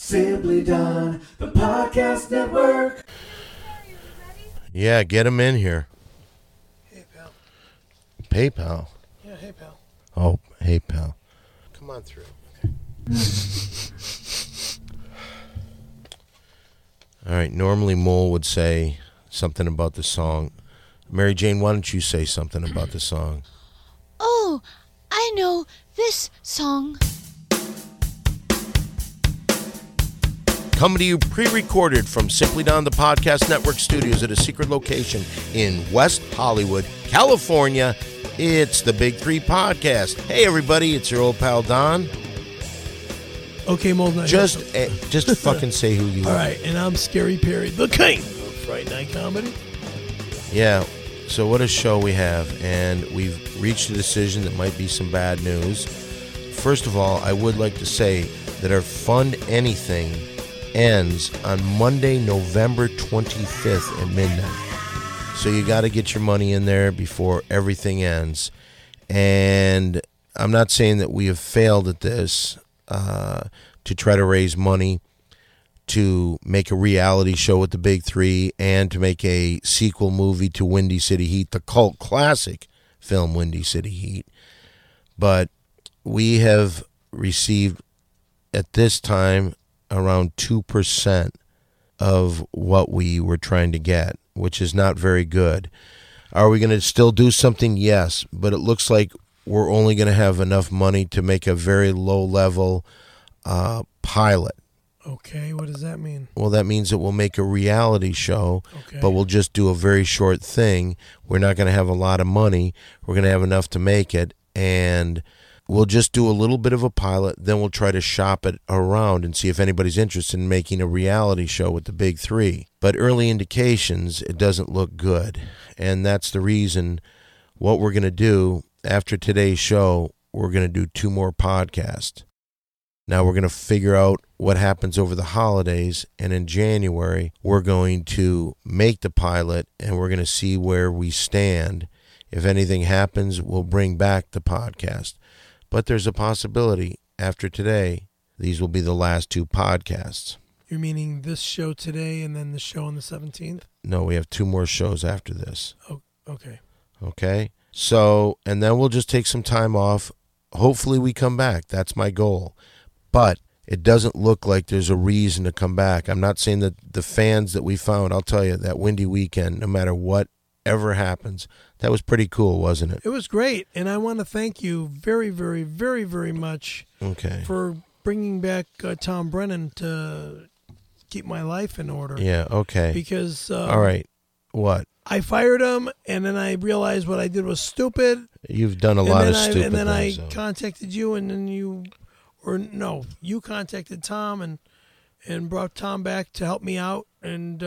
Simply Don, the podcast network. Yeah, get him in here. Hey, pal. PayPal? Yeah, hey, pal. Oh, hey, pal. Come on through. All right, normally Mole would say something about the song. Mary Jane, why don't you say something about the song? Oh, I know this song. Coming to you pre-recorded from Simply Don the Podcast Network studios at a secret location in West Hollywood, California. It's the Big Three Podcast. Hey, everybody, it's your old pal Don. Okay, Mold Night. Just fucking say who you are. All right, and I'm Scary Perry, the king of Friday Night Comedy. Yeah, so what a show we have, and we've reached a decision that might be some bad news. First of all, I would like to say that our Fund Anything ends on Monday, November 25th at midnight. So you got to get your money in there before everything ends. And I'm not saying that we have failed at this to try to raise money to make a reality show with the Big Three and to make a sequel movie to Windy City Heat, the cult classic film Windy City Heat. But we have received at this time around 2% of what we were trying to get, which is not very good. Are we going to still do something? Yes, but it looks like we're only going to have enough money to make a very low-level pilot. Okay, what does that mean? Well, that means that we'll make a reality show, but we'll just do a very short thing. We're not going to have a lot of money. We're going to have enough to make it, and we'll just do a little bit of a pilot, then we'll try to shop it around and see if anybody's interested in making a reality show with the Big Three. But early indications, it doesn't look good. And that's the reason what we're going to do after today's show, we're going to do 2 more podcasts. Now we're going to figure out what happens over the holidays, and in January, we're going to make the pilot, and we're going to see where we stand. If anything happens, we'll bring back the podcast. But there's a possibility after today, these will be the last 2 podcasts. You're meaning this show today and then the show on the 17th? No, we have 2 more shows after this. Oh, okay. Okay? So, and then we'll just take some time off. Hopefully we come back. That's my goal. But it doesn't look like there's a reason to come back. I'm not saying that the fans that we found, I'll tell you, that Windy Weekend, no matter what ever happens, that was pretty cool, wasn't it? It was great, and I want to thank you very, very, very, very much for bringing back Tom Brennan to keep my life in order. Yeah, okay. Because all right, what? I fired him, and then I realized what I did was stupid. You've done a lot of stupid things. And then I contacted you, and then you contacted Tom and brought Tom back to help me out, and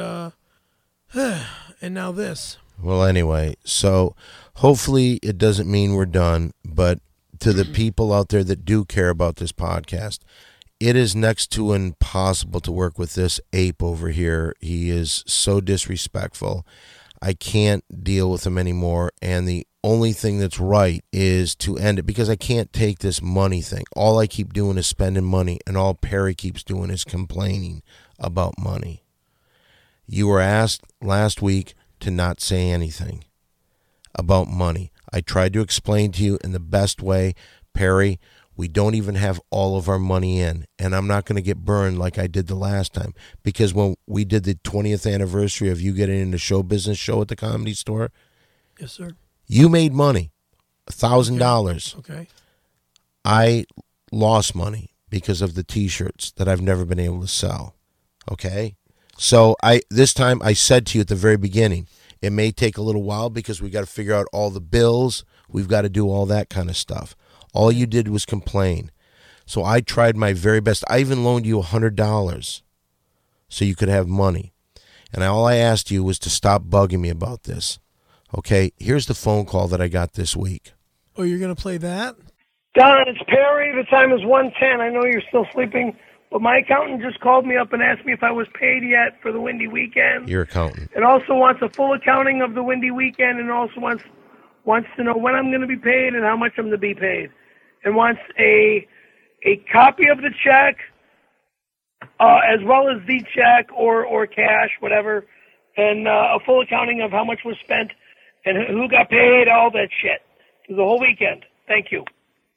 now this. Well, anyway, so hopefully it doesn't mean we're done, but to the people out there that do care about this podcast, it is next to impossible to work with this ape over here. He is so disrespectful. I can't deal with him anymore, and the only thing that's right is to end it, because I can't take this money thing. All I keep doing is spending money, and all Perry keeps doing is complaining about money. You were asked last week to not say anything about money. I tried to explain to you in the best way, Perry, we don't even have all of our money in, and I'm not going to get burned like I did the last time, because when we did the 20th anniversary of you getting into show business show at the Comedy Store, yes, sir, you made money, $1,000. Okay. I lost money because of the T-shirts that I've never been able to sell. Okay? So this time I said to you at the very beginning, it may take a little while because we got to figure out all the bills. We've got to do all that kind of stuff. All you did was complain. So I tried my very best. I even loaned you $100 so you could have money. And all I asked you was to stop bugging me about this. Okay, here's the phone call that I got this week. Oh, you're going to play that? Don, it's Perry. The time is 1:10. I know you're still sleeping. But my accountant just called me up and asked me if I was paid yet for the Windy Weekend. Your accountant. It also wants a full accounting of the Windy Weekend, and also wants to know when I'm going to be paid and how much I'm going to be paid. And wants a copy of the check as well as the check or cash, whatever, and a full accounting of how much was spent and who got paid, all that shit, through the whole weekend. Thank you.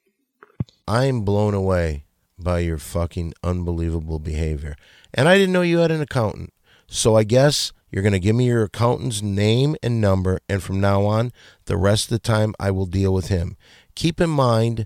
I'm blown away by your fucking unbelievable behavior. And I didn't know you had an accountant. So I guess you're going to give me your accountant's name and number, and from now on, the rest of the time, I will deal with him. Keep in mind,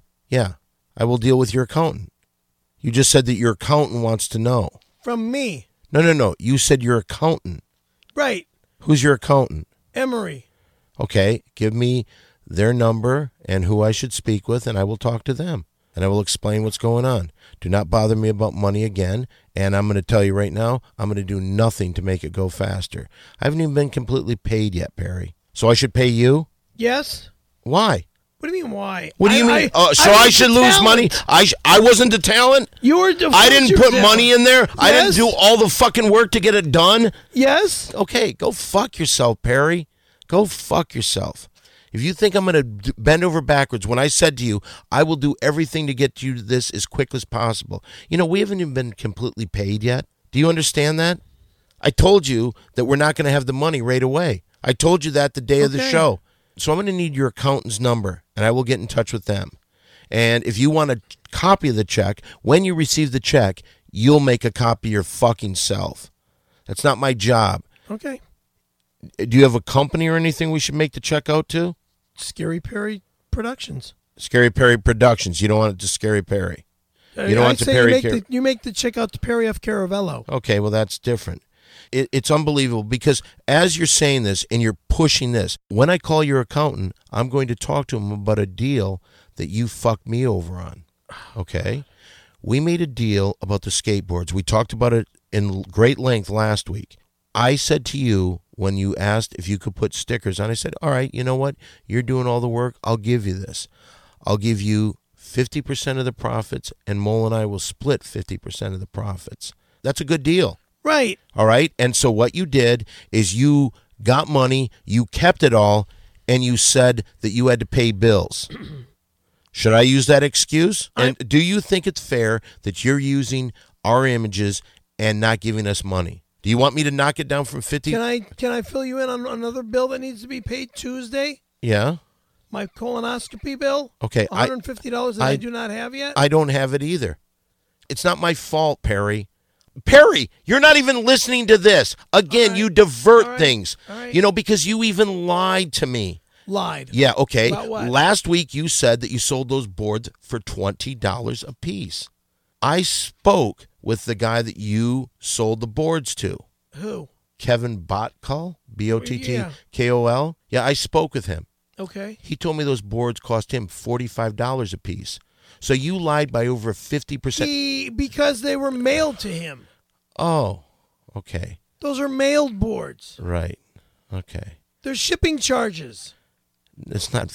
I will deal with your accountant. You just said that your accountant wants to know. From me. No. You said your accountant. Right. Who's your accountant? Emory. Okay, give me their number and who I should speak with, and I will talk to them. And I will explain what's going on. Do not bother me about money again. And I'm going to tell you right now, I'm going to do nothing to make it go faster. I haven't even been completely paid yet, Perry. So I should pay you? Yes. Why? What do you mean, why? What do you mean? So I should lose money? I wasn't the talent? You were I didn't put money in there? Yes. I didn't do all the fucking work to get it done? Yes. Okay, go fuck yourself, Perry. Go fuck yourself. If you think I'm going to bend over backwards, when I said to you, I will do everything to get you to this as quick as possible. You know, we haven't even been completely paid yet. Do you understand that? I told you that we're not going to have the money right away. I told you that the day of the show. So I'm going to need your accountant's number, and I will get in touch with them. And if you want a copy of the check, when you receive the check, you'll make a copy your fucking self. That's not my job. Okay. Do you have a company or anything we should make the check out to? Scary Perry Productions. Scary Perry Productions. You don't want it to Scary Perry. You don't want it to Perry. You make the check out to Perry F. Caravello. Okay, well, that's different. It's unbelievable because as you're saying this and you're pushing this, when I call your accountant, I'm going to talk to him about a deal that you fucked me over on. Okay? We made a deal about the skateboards. We talked about it in great length last week. I said to you when you asked if you could put stickers on, I said, all right, you know what? You're doing all the work. I'll give you this. I'll give you 50% of the profits, and Mole and I will split 50% of the profits. That's a good deal. Right. All right? And so what you did is you got money, you kept it all, and you said that you had to pay bills. Should I use that excuse? And do you think it's fair that you're using our images and not giving us money? Do you want me to knock it down from 50? Can I fill you in on another bill that needs to be paid Tuesday? Yeah. My colonoscopy bill? Okay. $150 that I do not have yet? I don't have it either. It's not my fault, Perry. Perry, you're not even listening to this. Again, you divert things. You know, because you even lied to me. Lied? Yeah, okay. About what? Last week you said that you sold those boards for $20 a piece. I spoke with the guy that you sold the boards to. Who? Kevin Botkol, Botttkol. Yeah, I spoke with him. Okay. He told me those boards cost him $45 a piece. So you lied by over 50%. Because they were mailed to him. Oh, okay. Those are mailed boards. Right. Okay. There's shipping charges. It's not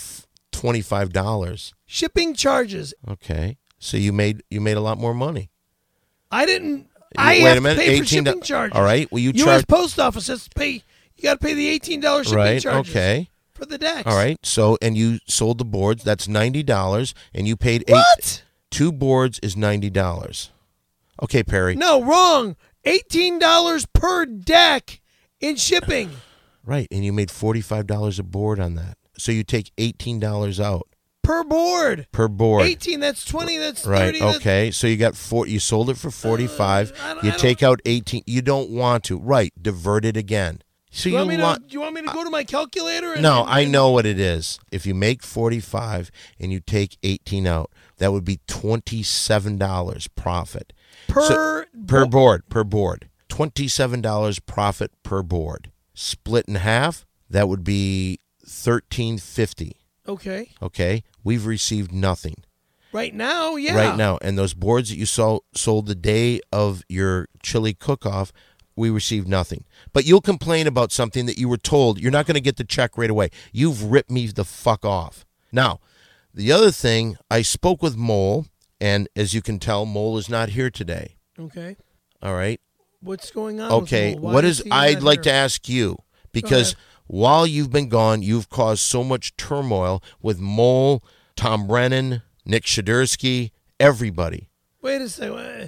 $25. Shipping charges. Okay. So you made a lot more money. I didn't. Wait a minute. Pay for shipping charges. All right. Well, you U.S. Post Office has to pay. You got to pay the $18 shipping charges. Okay. For the decks. All right. So, and you sold the boards. That's $90, and you paid What? 2 boards is $90. Okay, Perry. No, wrong. $18 per deck in shipping. Right, and you made $45 a board on that. So you take $18 out. Per board. Per board. 18, that's 20, that's 30. Right, okay. So you got you sold it for 45. You take out 18. You don't want to. Right, divert it again. So do you want me to go to my calculator? No, I know what it is. If you make 45 and you take 18 out, that would be $27 profit. Per board. $27 profit per board. Split in half, that would be $13.50. Okay. We've received nothing. Right now, yeah. Right now. And those boards that you sold the day of your chili cook-off, we received nothing. But you'll complain about something that you were told. You're not going to get the check right away. You've ripped me the fuck off. Now, the other thing, I spoke with Mole, and as you can tell, Mole is not here today. Okay. All right. What's going on? Okay. I'd like to ask you, because while you've been gone, you've caused so much turmoil with Mole, Tom Brennan, Nick Shadursky, everybody. Wait a second.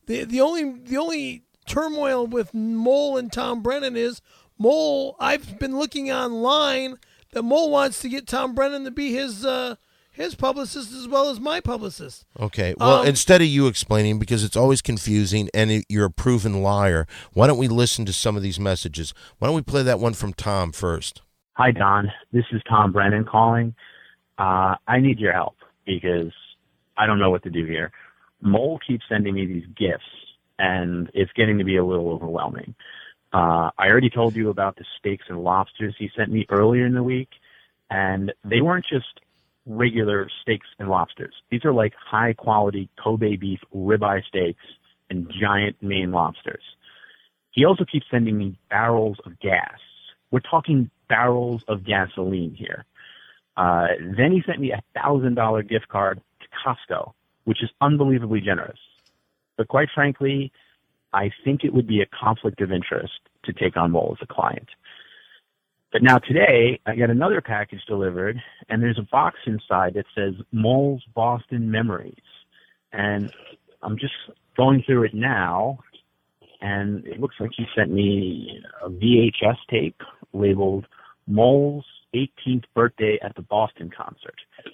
The only turmoil with Mole and Tom Brennan is Mole. I've been looking online that Mole wants to get Tom Brennan to be his publicist as well as my publicist. Okay. Well, instead of you explaining, because it's always confusing and you're a proven liar, why don't we listen to some of these messages? Why don't we play that one from Tom first? Hi, Don. This is Tom Brennan calling. I need your help because I don't know what to do here. Mole keeps sending me these gifts, and it's getting to be a little overwhelming. I already told you about the steaks and lobsters he sent me earlier in the week, and they weren't just regular steaks and lobsters. These are like high-quality Kobe beef ribeye steaks and giant Maine lobsters. He also keeps sending me barrels of gas. We're talking barrels of gasoline here. Then he sent me a $1,000 gift card to Costco, which is unbelievably generous. But quite frankly, I think it would be a conflict of interest to take on Mole as a client. But now today, I got another package delivered, and there's a box inside that says Mole's Boston Memories. And I'm just going through it now, and it looks like he sent me a VHS tape labeled Mole's 18th birthday at the Boston concert,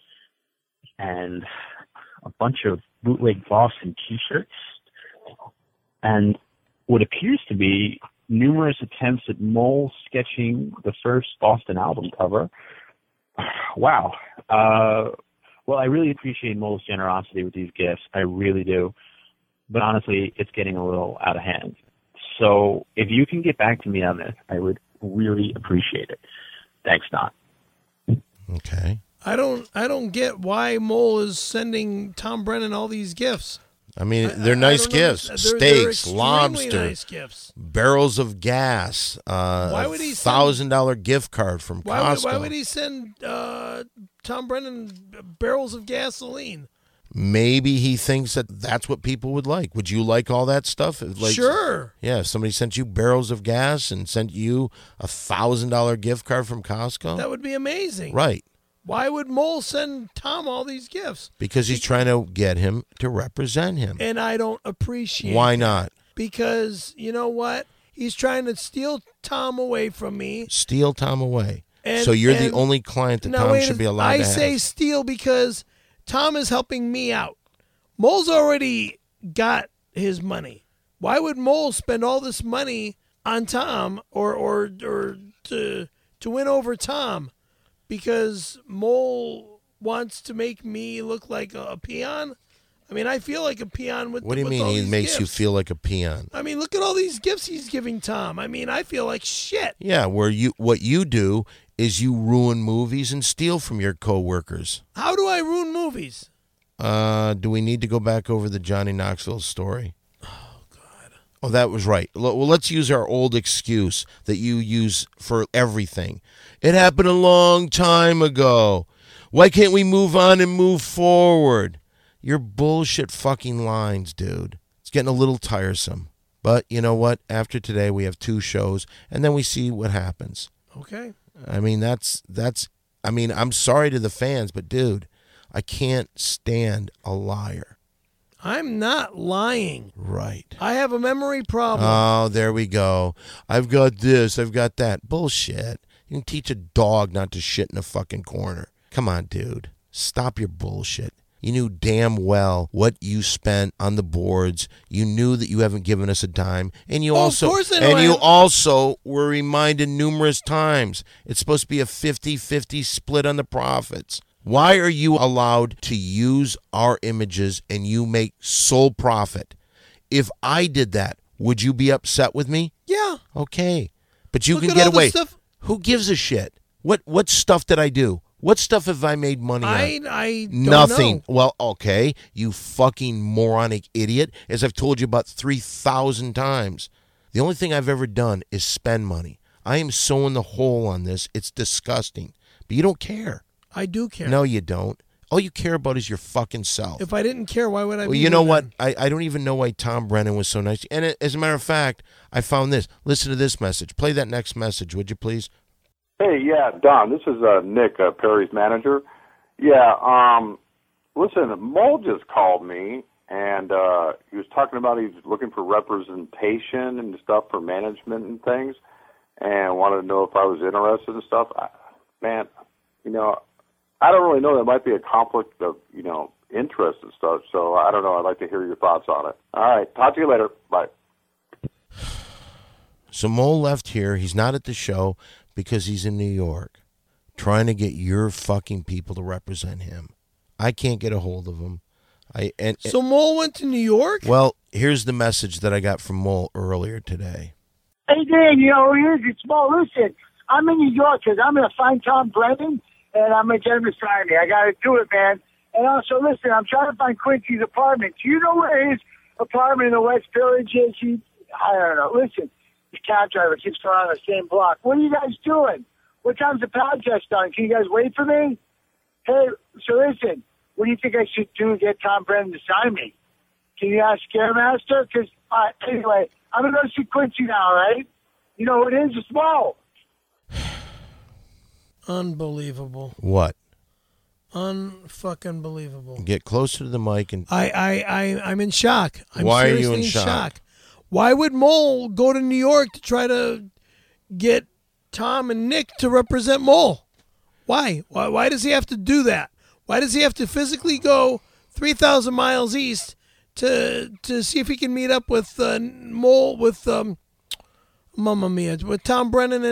and a bunch of bootleg Boston T-shirts, and what appears to be numerous attempts at Mole sketching the first Boston album cover. Wow. Well, I really appreciate Mole's generosity with these gifts. I really do. But honestly, it's getting a little out of hand. So if you can get back to me on this, I would really appreciate it. Thanks, Don. Okay. I don't get why Mole is sending Tom Brennan all these gifts. I mean, they're nice gifts. Steaks, they're lobster, nice gifts. Barrels of gas, why would he $1,000 gift card from Costco. Why would he send Tom Brennan barrels of gasoline? Maybe he thinks that that's what people would like. Would you like all that stuff? Like, sure. Yeah, if somebody sent you barrels of gas and sent you a $1,000 gift card from Costco. That would be amazing. Right. Why would Mole send Tom all these gifts? Because he's trying to get him to represent him. And I don't appreciate Why that. not? Because, you know what? He's trying to steal Tom away from me. Steal Tom away. So you're the only client that Tom should be allowed to have. I say steal because Tom is helping me out. Mole's already got his money. Why would Mole spend all this money on Tom or to win over Tom? Because Mole wants to make me look like a peon? I mean, I feel like a peon with What do you mean he makes you feel like a peon? I mean, look at all these gifts he's giving Tom. I mean, I feel like shit. Yeah, what you do is you ruin movies and steal from your coworkers. How do I ruin movies? Do we need to go back over the Johnny Knoxville story? Oh, God. Oh, that was right. Well, let's use our old excuse that you use for everything. It happened a long time ago. Why can't we move on and move forward? Your bullshit fucking lines, dude. It's getting a little tiresome. But you know what? After today, we have 2 shows, and then we see what happens. Okay. I mean, I mean, I'm sorry to the fans, but dude, I can't stand a liar. I'm not lying. Right. I have a memory problem. Oh, there we go. I've got this, I've got that. Bullshit. You can teach a dog not to shit in a fucking corner. Come on, dude. Stop your bullshit. You knew damn well what you spent on the boards. You knew that you haven't given us a dime, and you also were reminded numerous times it's supposed to be a 50-50 split on the profits. Why are you allowed to use our images and you make sole profit? If I did that, would you be upset with me? Yeah. Okay, but you can get away. Who gives a shit? What stuff did I do? What stuff have I made money on? I don't Nothing. know. Well, okay, you fucking moronic idiot. As I've told you about 3,000 times, the only thing I've ever done is spend money. I am so in the hole on this. It's disgusting. But you don't care. I do care. No, you don't. All you care about is your fucking self. If I didn't care, why would I be you know here what? then? I don't even know why Tom Brennan was so nice. And as a matter of fact, I found this. Listen to this message. Play that next message, would you please? Hey, yeah, Don, this is Nick, Perry's manager. Yeah, listen, Mole just called me, and he was talking about he's looking for representation and stuff for management and things, and wanted to know if I was interested and stuff. Man, I don't really know. There might be a conflict of, interest and stuff, so I don't know. I'd like to hear your thoughts on it. All right, talk to you later. Bye. So Mole left here. He's not at the show because he's in New York trying to get your fucking people to represent him. I can't get a hold of him. So Mole went to New York? Well, here's the message that I got from Mole earlier today. Hey, Dan, it's Mole. Listen, I'm in New York because I'm going to find Tom Brennan, and I'm going to get him to sign me. I got to do it, man. And also, listen, I'm trying to find Quincy's apartment. Do you know where his apartment in the West Village is? I don't know. Listen, his cab driver keeps going on the same block. What are you guys doing? What time's the podcast done? Can you guys wait for me? Hey, so listen, what do you think I should do to get Tom Brennan to sign me? Can you ask Scaremaster? Because, anyway, I'm going to go see Quincy now, right? You know who it is? It's Mo. Unbelievable. What? Unfucking believable. Get closer to the mic and. I'm in shock. Why are you seriously in shock? Why would Mole go to New York to try to get Tom and Nick to represent Mole? Why? Why does he have to do that? Why does he have to physically go 3,000 miles east to see if he can meet up with Mole with Mamma Mia with Tom Brennan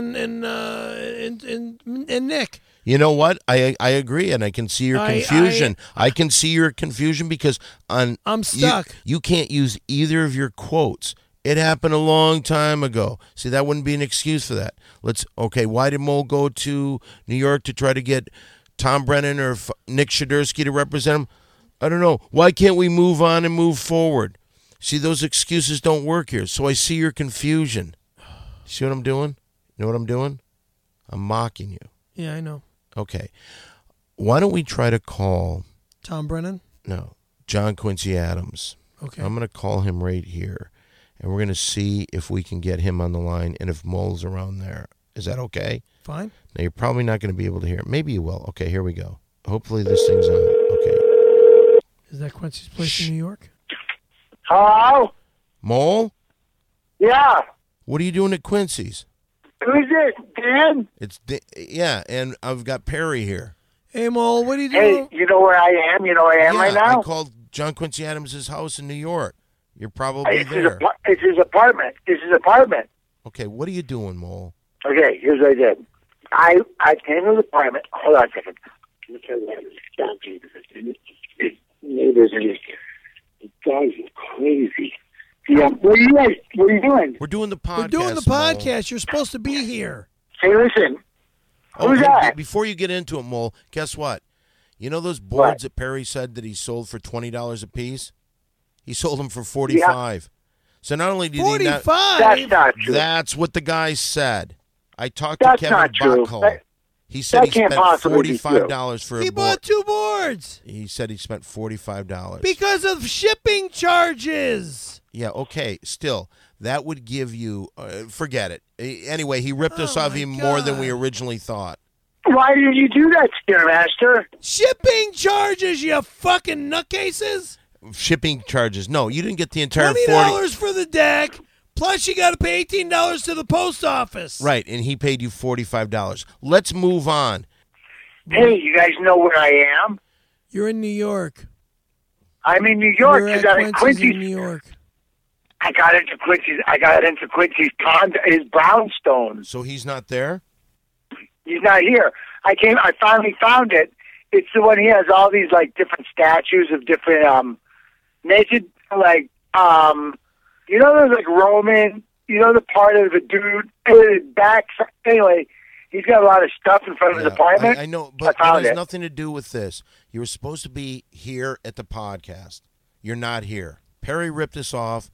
and Nick? You know what? I agree, and I can see your confusion. I can see your confusion because I'm stuck. You can't use either of your quotes. It happened a long time ago. See, that wouldn't be an excuse for that. Why did Mole go to New York to try to get Tom Brennan or Nick Shadursky to represent him? I don't know. Why can't we move on and move forward? See, those excuses don't work here. So I see your confusion. See what I'm doing? You know what I'm doing? I'm mocking you. Yeah, I know. Okay. Why don't we try to call... Tom Brennan? No. John Quincy Adams. Okay. I'm going to call him right here, and we're going to see if we can get him on the line and if Mole's around there. Is that okay? Fine. Now, you're probably not going to be able to hear it. Maybe you will. Okay, here we go. Hopefully this thing's on. Okay. Is that Quincy's place in New York? Hello? Mole? Yeah. What are you doing at Quincy's? Who's this, Dan? Yeah, and I've got Perry here. Hey, Mole, what are you doing? Hey, you know where I am? You know where I am right now? I called John Quincy Adams' house in New York. You're probably there. It's his apartment. It's his apartment. Okay, what are you doing, Mole? Okay, here's what I did. I came to his apartment. Hold on a second. Let me tell you what his neighbors and these guys are crazy. Yeah, what are you doing? We're doing the podcast. We're doing the podcast. Mole. You're supposed to be here. Hey, listen. Who's that? Before you get into it, Mole, guess what? You know those boards that Perry said that he sold for $20 a piece? He sold them for $45. Yeah. So not only did he not... That's not true. That's what the guy said. I talked to Kevin Buckhall. He said he spent $45 for a board. He bought 2 boards. He said he spent $45. Because of shipping charges. Yeah, okay, still, that would give you, forget it. Anyway, he ripped us off even more than we originally thought. Why did you do that, Scaremaster? Shipping charges, you fucking nutcases. Shipping charges. No, you didn't get the entire $20 for the deck, plus you got to pay $18 to the post office. Right, and he paid you $45. Let's move on. Hey, you guys know where I am? You're in New York. I'm in New York. You're at Quincy's in New York. I got into Quincy's pond, his brownstone. So he's not there? He's not here. I finally found it. It's the one he has all these like different statues of different naked those like Roman, the part of the dude back. Anyway, he's got a lot of stuff in front of his apartment. I know, but it has nothing to do with this. You were supposed to be here at the podcast. You're not here. Perry ripped us off.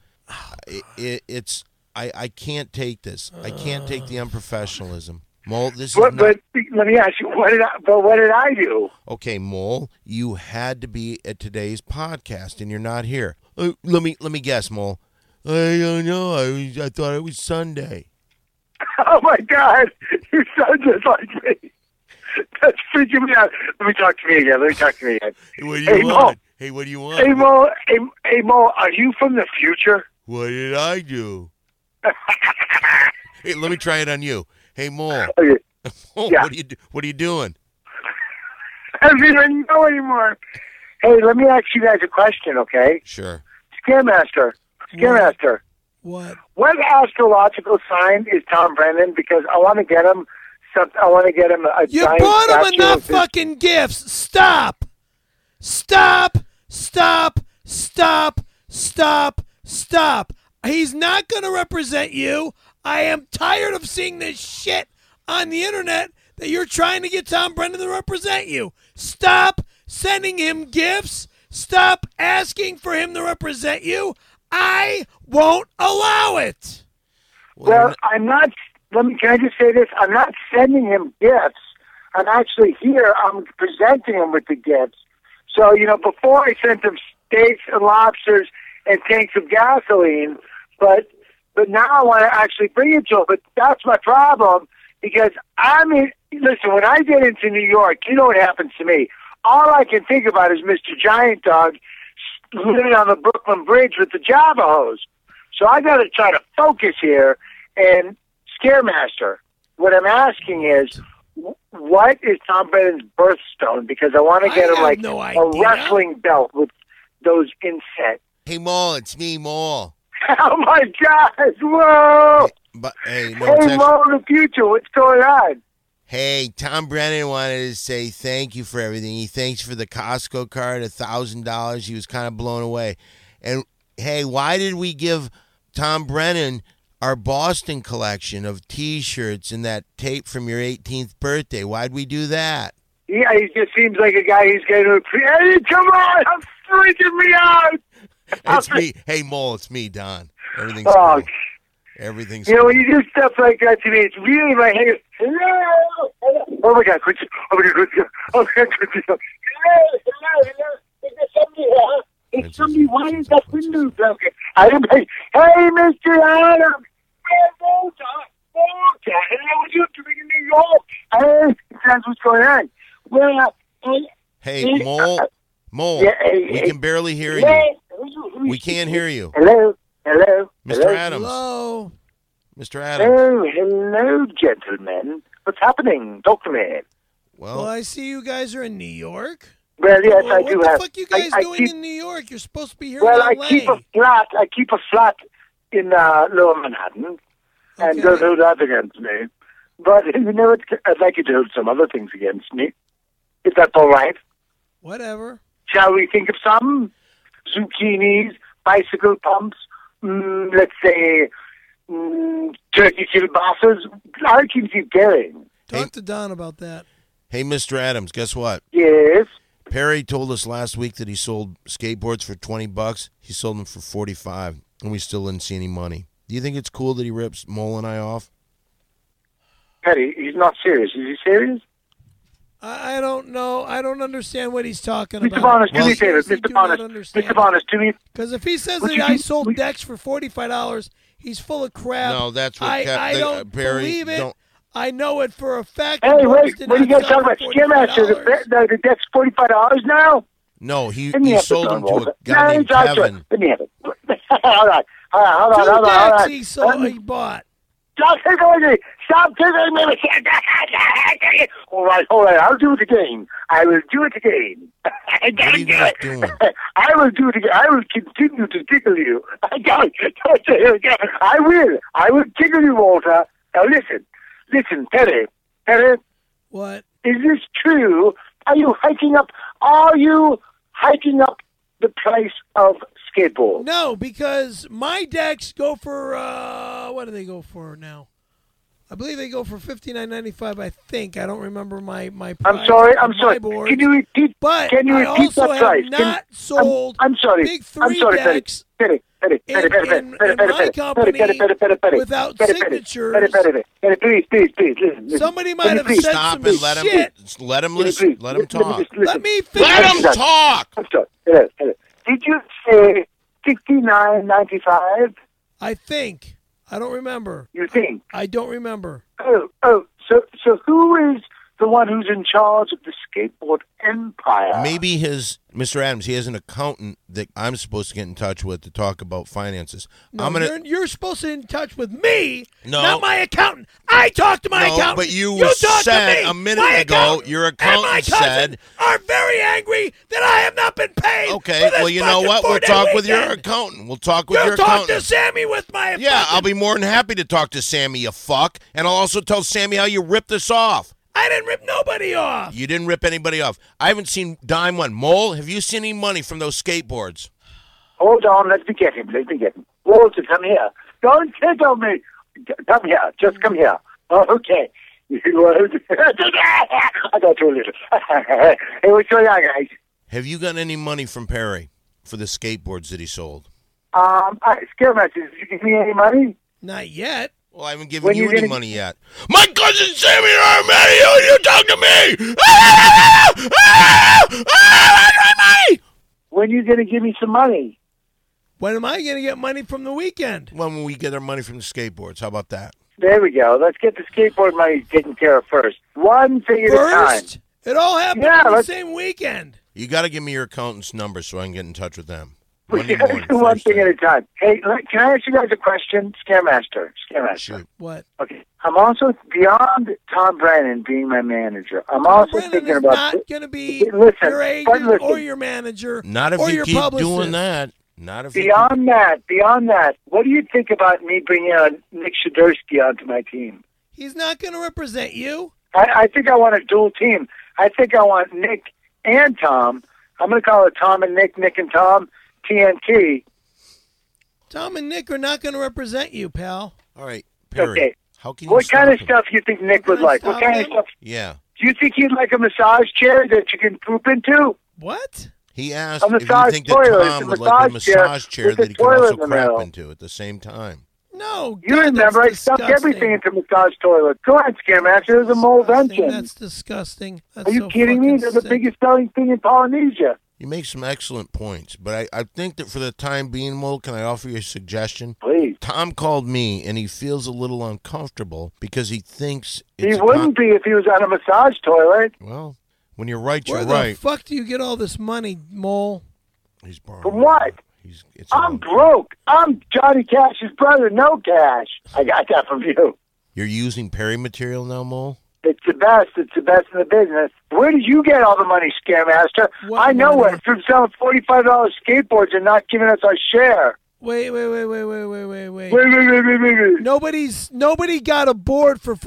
I can't take this. I can't take the unprofessionalism. Mole, but let me ask you, what did I do? Okay, Mole, you had to be at today's podcast, and you're not here. Let me guess, Mole. I don't know. I thought it was Sunday. Oh my God, you sound just like me. That's freaking me out. Let me talk to me again. What do you want? Hey, what do you want? Hey, Mo. Hey, Mo, are you from the future? What did I do? Hey, let me try it on you. Hey, Mole. Okay. Mole, Yeah. What are you doing? I don't even know anymore. Hey, let me ask you guys a question, okay? Sure. Scaremaster. What? What astrological sign is Tom Brennan? Because I want to get him something. I want to get him a You giant bought him statue enough of his- fucking gifts. Stop. Stop. Stop. Stop. Stop. Stop. He's not going to represent you. I am tired of seeing this shit on the internet that you're trying to get Tom Brennan to represent you. Stop sending him gifts. Stop asking for him to represent you. I won't allow it. Well, I'm not. Can I just say this? I'm not sending him gifts. I'm actually here. I'm presenting him with the gifts. So, before I sent him steaks and lobsters and tanks of gasoline, but now I want to actually bring it to him. But that's my problem because listen, when I get into New York, you know what happens to me. All I can think about is Mr. Giant Dog living on the Brooklyn Bridge with the Java hose. So I got to try to focus here. And Scaremaster, what I'm asking is, what is Tom Brennan's birthstone? Because I want to get him like no a idea. wrestling belt with those insets. Hey, Mole, it's me, Mole. Oh my gosh! Whoa! Hey, no, Hey, it's actually, Mo, the future. What's going on? hey, Tom Brennan wanted to say thank you for everything. He thanks for the Costco card, $1,000. He was kind of blown away. And, hey, why did we give Tom Brennan our Boston collection of T-shirts and that tape from your 18th birthday? Why'd we do that? Yeah, he just seems like a guy who's going to. Hey, come on! I'm freaking me out. It's me. Hey, Mole, it's me, Don. Everything's Oh, cool. Everything's when cool. you do stuff like that to me, it's really my hair. Hello. Oh my God! Quincy. Oh my God! Quincy. Oh my God! Quincy. Hello. Is there somebody here? It's somebody. Why is that window broken? I don't. Hey, Mr. Adams. Walter. Hello, what are you doing in New York? Hey, that's what's going on. Well, Hey, Mole, Yeah, we can barely hear you. We can't hear you. Hello. Mr. Hello? Adams. Hello. Mr. Adams. Oh, hello, gentlemen. What's happening? Talk to me. Well, I see you guys are in New York. Well, yes, Well, I what do the have. fuck you guys I doing keep, in New York? You're supposed to be here well, in I LA. keep a flat in Lower Manhattan, and don't hold that against me. But you know what? I'd like you to hold some other things against me, if that's all right. Whatever. Shall we think of some? Zucchinis, bicycle pumps, let's say turkey kielbasa's. I can keep going. Talk to Don about that. Hey, Mr. Adams, guess what? Yes. Perry told us last week that he sold skateboards for $20. He sold them for $45, and we still didn't see any money. Do you think it's cool that he rips Mole and I off? Perry, he's not serious. Is he serious? I don't know. I don't understand what he's talking Mr. about. Bonus, do me a I favor. seriously Mr. do not Bonus, understand. Mr. Bonus, do me. Because if he says Would that you I do- sold would- decks for $45, he's full of crap. No, that's what I don't Perry. believe it. Don't, I know it for a fact. Hey, The wait, doors did what are you not guys sell talking for about? Scaremaster, $45. the deck's $45 now? no, he Let me have the sold phone, them to Walter. a guy named it's all right. Kevin. Let me have it. Hold on. Hold Two on. decks he sold. He bought. Stop tickling me! Stop tickling me! All right, I'll do it again. I will do it again. What are you guys doing? I will do it again. I will continue to tickle you. I will tickle you, Walter. Now listen, Perry. What? Is this true? Are you hiking up the price of skateboards? No, because my decks go for what do they go for now? I believe they go for $59.95. I think I don't remember my price. I'm sorry. My boards. Can you repeat? But Can you I repeat also that price? have not sold I'm sorry. big I'm three sorry, decks Perry, in my company without signatures. Perry, please, listen. Somebody might have said Stop some and let shit. him listen. Let him talk. Let me finish. Let him talk. I'm sorry. Did you say $69.95? I think. I don't remember. You think? I don't remember. So who is the one who's in charge of the skateboard empire. Maybe Mr. Adams, he has an accountant that I'm supposed to get in touch with to talk about finances. No, you're supposed to get in touch with me, not my accountant. I talked to my accountant. But you talked said to me. a minute ago your accountant and my said are very angry that I have not been paid. Okay, for this well, you know fucking what? We'll 4-day talk with your weekend. accountant. We'll talk with You your talk accountant. to Sammy with my Yeah, I'll be more than happy to talk to Sammy, you fuck. And I'll also tell Sammy how you ripped this off. I didn't rip nobody off. You didn't rip anybody off. I haven't seen dime one. Mole, have you seen any money from those skateboards? Hold on, let me get him. Walter, come here. Don't tickle me. Come here. Just come here. Oh, okay. I got too little. Hey, what's going on, guys? Have you gotten any money from Perry for the skateboards that he sold? Scaremaster, did you give me any money? Not yet. Well, I haven't given you any money yet. My cousin Sammy and I are mad at you. You talk to me. When are you going to give me some money? When am I going to get money from the weekend? When we get our money from the skateboards. How about that? There we go. Let's get the skateboard money taken care of first. One thing at a time. It all happened on the same weekend. You got to give me your accountant's number so I can get in touch with them. We got to do one thing at a time. Hey, can I ask you guys a question? Scaremaster. Shoot. What? Okay. I'm also, beyond Tom Brennan being my manager, I'm also thinking about... not going to be your agent or your manager Not if or you your keep publicist. doing that. Not if Beyond that, what do you think about me bringing on Nick Shadursky onto my team? He's not going to represent you. I think I want a dual team. I think I want Nick and Tom. I'm going to call it Tom and Nick, Nick and Tom, TNT. Tom and Nick are not going to represent you, pal. All right, Perry. Okay. How can you What kind of stop him? stuff do you think Nick would like? What kind of stuff? Yeah. Do you think he'd like a massage chair that you can poop into? What? He asked A if you massage think toilet. that Tom would like a massage chair with a that he can toilet also in the crap middle. into at the same time. No. You remember I stuffed everything into massage toilet. Go ahead, Scaremaster. There's a molevention. That's disgusting. That's Are you so kidding me? fucking They're the sick. biggest selling thing in Polynesia. You make some excellent points, but I think that for the time being, Mo, can I offer you a suggestion? Please. Tom called me, and he feels a little uncomfortable because he thinks He it's wouldn't be if he was on a massage toilet. Well, when you're right, Where you're the right. fuck do you get all this money, Mole? He's borrowing. From what? I'm broke. I'm Johnny Cash's brother, no cash. I got that from you. You're using Perry material now, Mo? It's the best. It's the best in the business. Where did you get all the money, Scaremaster? I know money? where. From selling $45 skateboards and not giving us our share. Wait. Wait. Nobody got a board for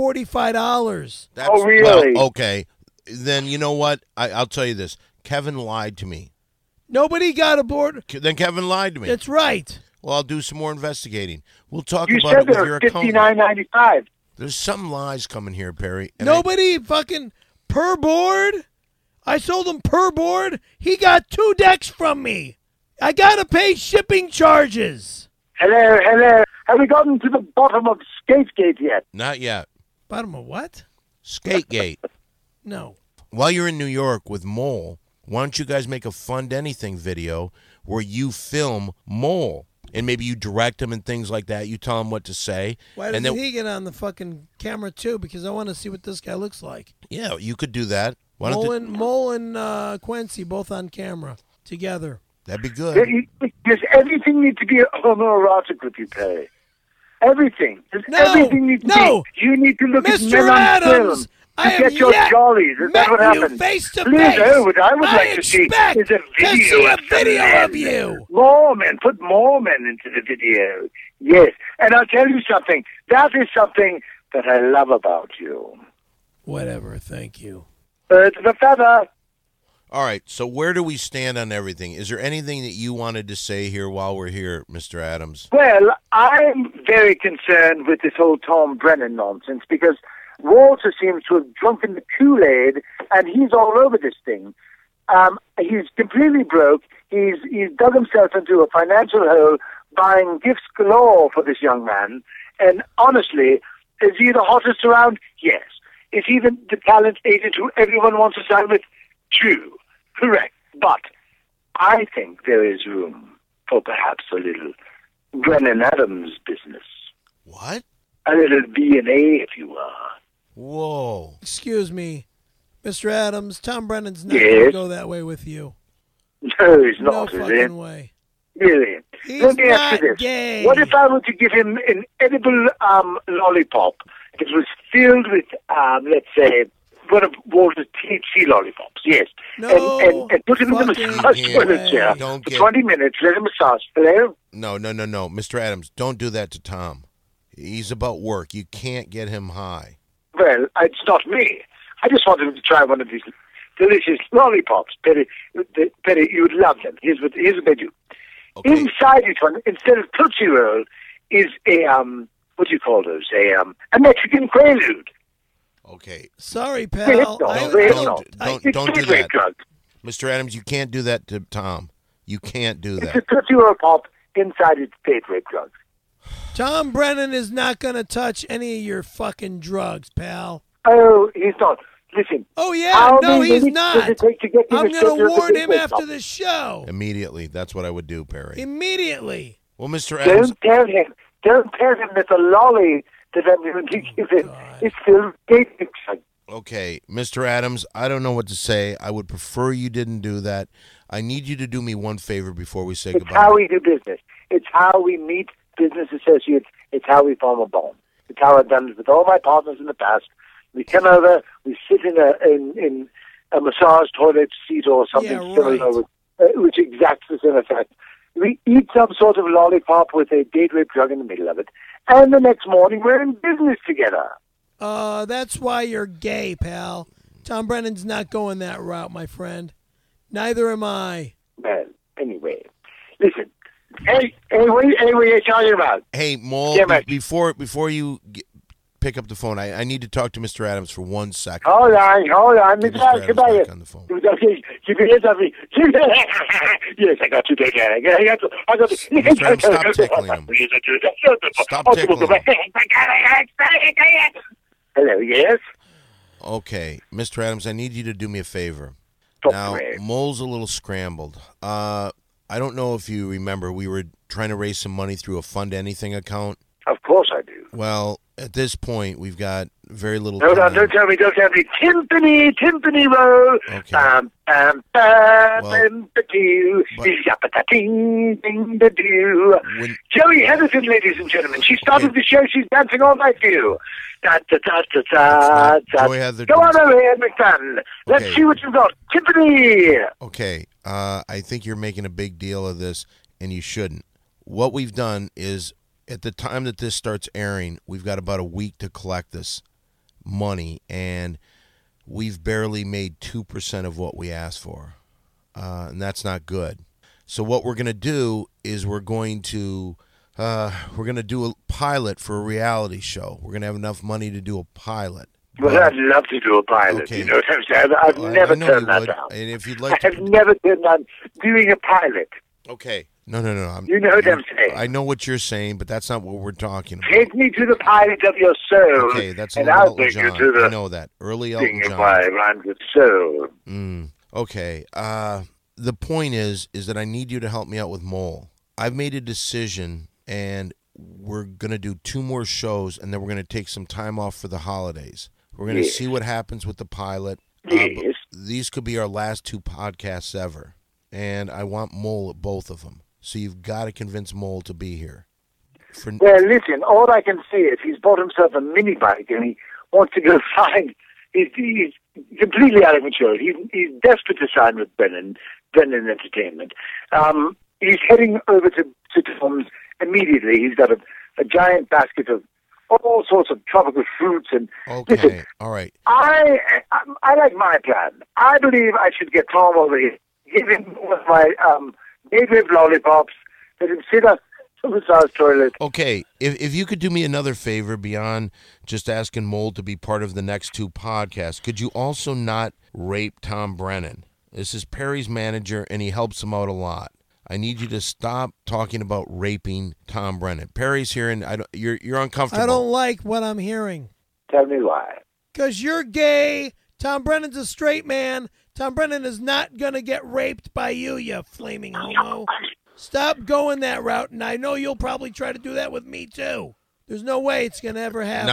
$45. Oh, really? Well, okay. Then you know what? I'll tell you this. Kevin lied to me. Nobody got a board. Then Kevin lied to me. That's right. Well, I'll do some more investigating. We'll talk You about said it with they your were accountant. $59.95. There's some lies coming here, Perry. and Nobody fucking per board. I sold him per board. He got 2 decks from me. I gotta pay shipping charges. Hello. Have we gotten to the bottom of Skategate yet? Not yet. Bottom of what? Skategate. No. While you're in New York with Mole, why don't you guys make a Fund Anything video where you film Mole? And maybe you direct him and things like that. You tell him what to say. Why and doesn't then, he get on the fucking camera too? Because I want to see what this guy looks like. Yeah, you could do that. Why don't Mole and Quincy both on camera together. That'd be good. Does everything need to be homoerotic with you, Perry? Everything. Does everything need to be? You need to look at Mr. men on Adams, film. I To have get your yet jollies. Is that what met you happens? face to Please, face. what I would like to see expect is a video. to see a of video men. of you. More men. Put more men into the video. Yes. And I'll tell you something. That is something that I love about you. Whatever. Thank you. Birds of a feather. All right, so where do we stand on everything? Is there anything that you wanted to say here while we're here, Mr. Adams? Well, I'm very concerned with this whole Tom Brennan nonsense because Walter seems to have drunken the Kool-Aid and he's all over this thing. He's completely broke. He's dug himself into a financial hole buying gifts galore for this young man. And honestly, is he the hottest around? Yes. Is he the talent agent who everyone wants to sign with? True. Correct. But I think there is room for perhaps a little Brennan Adams business. What? A little B&A, if you will. Whoa. Excuse me. Mr. Adams, Tom Brennan's not Yes? going to go that way with you. No, he's No not, is fucking it? way. Really? He's Let me ask not you this. gay. What if I were to give him an edible lollipop that was filled with, let's say, one of Walter's THC lollipops, yes. No and put him in the fucking massage way. toilet chair Don't for get- 20 minutes, let him massage. Hello? No. Mr. Adams, don't do that to Tom. He's about work. You can't get him high. Well, it's not me. I just wanted him to try one of these delicious lollipops. Perry, you would love them. Here's what they do. Okay. Inside each one, instead of Tootsie Roll, is a, what do you call those? A Mexican Quaalude. Okay. Sorry, It's pal. not. I It's don't- not. don't It's do gateway that. drug. Mr. Adams, you can't do that to Tom. You can't do It's a that. Tootsie Roll pop inside its gateway drug. Tom Brennan is not going to touch any of your fucking drugs, pal. Oh, he's not. Listen. Oh, yeah. How No, many he's minutes does not. it take to get to I'm the going center to of the warn him gateway after pop? the show. Immediately. That's what I would do, Perry. Immediately. Well, Mr. Adams, Don't tell him that the lolly that I'm going to give him is still gateway drug. okay. Mr. Adams, I don't know what to say. I would prefer you didn't do that. I need you to do me one favor before we say It's goodbye. how we do business. It's how we meet business associates. It's how we form a bond. It's how I've done it with all my partners in the past. We come over, we sit in a massage toilet seat or something Yeah, similar, right. which exacts the same effect. We eat some sort of lollipop with a date rape drug in the middle of it, and the next morning we're in business together. That's why you're gay, pal. Tom Brennan's not going that route, my friend. Neither am I. Well, anyway, listen. Hey, what are you talking about? Hey, Mole, Yeah, mate. before you pick up the phone, I need to talk to Mr. Adams for 1 second. Hold on. Get Mr. Mr. Adams Goodbye. back on the phone. Okay, keep your hands off me. Yes, I got you, Dick. I got you. Mr. Adams, stop tickling him. Stop tickling him. Hello, yes? Okay, Mr. Adams, I need you to do me a favor. Talk Now, to me. Mole's a little scrambled. I don't know if you remember, we were trying to raise some money through a Fund Anything account. Of course I do. Well, at this point, we've got very little Hold on, time. don't tell me. Timpani roll. Okay. When- Joey Heatherton, ladies and gentlemen. She started the show. She's dancing all night for you. not Joey Heatherton. Go on over here, McFadden. Let's Okay. see what you've got. Timpani. Okay, I think you're making a big deal of this, and you shouldn't. What we've done is, at the time that this starts airing, we've got about a week to collect this money, and we've barely made 2% of what we asked for, and that's not good. So what we're going to do is we're going to do a pilot for a reality show. We're going to have enough money to do a pilot. Well, I'd love to do a pilot. Okay. You know what I'm saying? I've Well, never I know turned you that would, down. and if you'd I like have to, never turned down doing a pilot. okay. No. I'm, You know what I'm saying. I know what you're saying, but that's not what we're talking about. Take me to the pilot of your soul. Okay, that's and Early I'll Elton take you John. to the I know that. Early Elton thing of John. my rhymes with soul. Okay. The point is that I need you to help me out with Mole. I've made a decision, and we're going to do 2 more shows, and then we're going to take some time off for the holidays. We're going to Yes. see what happens with the pilot. Yes. But these could be our last 2 podcasts ever, and I want Mole at both of them. So you've got to convince Mole to be here. Well, listen, all I can say is he's bought himself a mini bike and he wants to go find. He's completely out of control. He's desperate to sign with Brennan Entertainment. He's heading over to Tom's immediately. He's got a giant basket of all sorts of tropical fruits and. Okay, Listen, all right. I like my plan. I believe I should get Tom over here, give him one of my native lollipops, let him sit on the massage toilet. Okay, if you could do me another favor beyond just asking Mole to be part of the next 2 podcasts, could you also not rape Tom Brennan? This is Perry's manager, and he helps him out a lot. I need you to stop talking about raping Tom Brennan. Perry's here, and you're uncomfortable. I don't like what I'm hearing. Tell me why. Because you're gay. Tom Brennan's a straight man. Tom Brennan is not going to get raped by you, you flaming homo. Stop going that route, and I know you'll probably try to do that with me, too. There's no way it's going to ever happen. Now,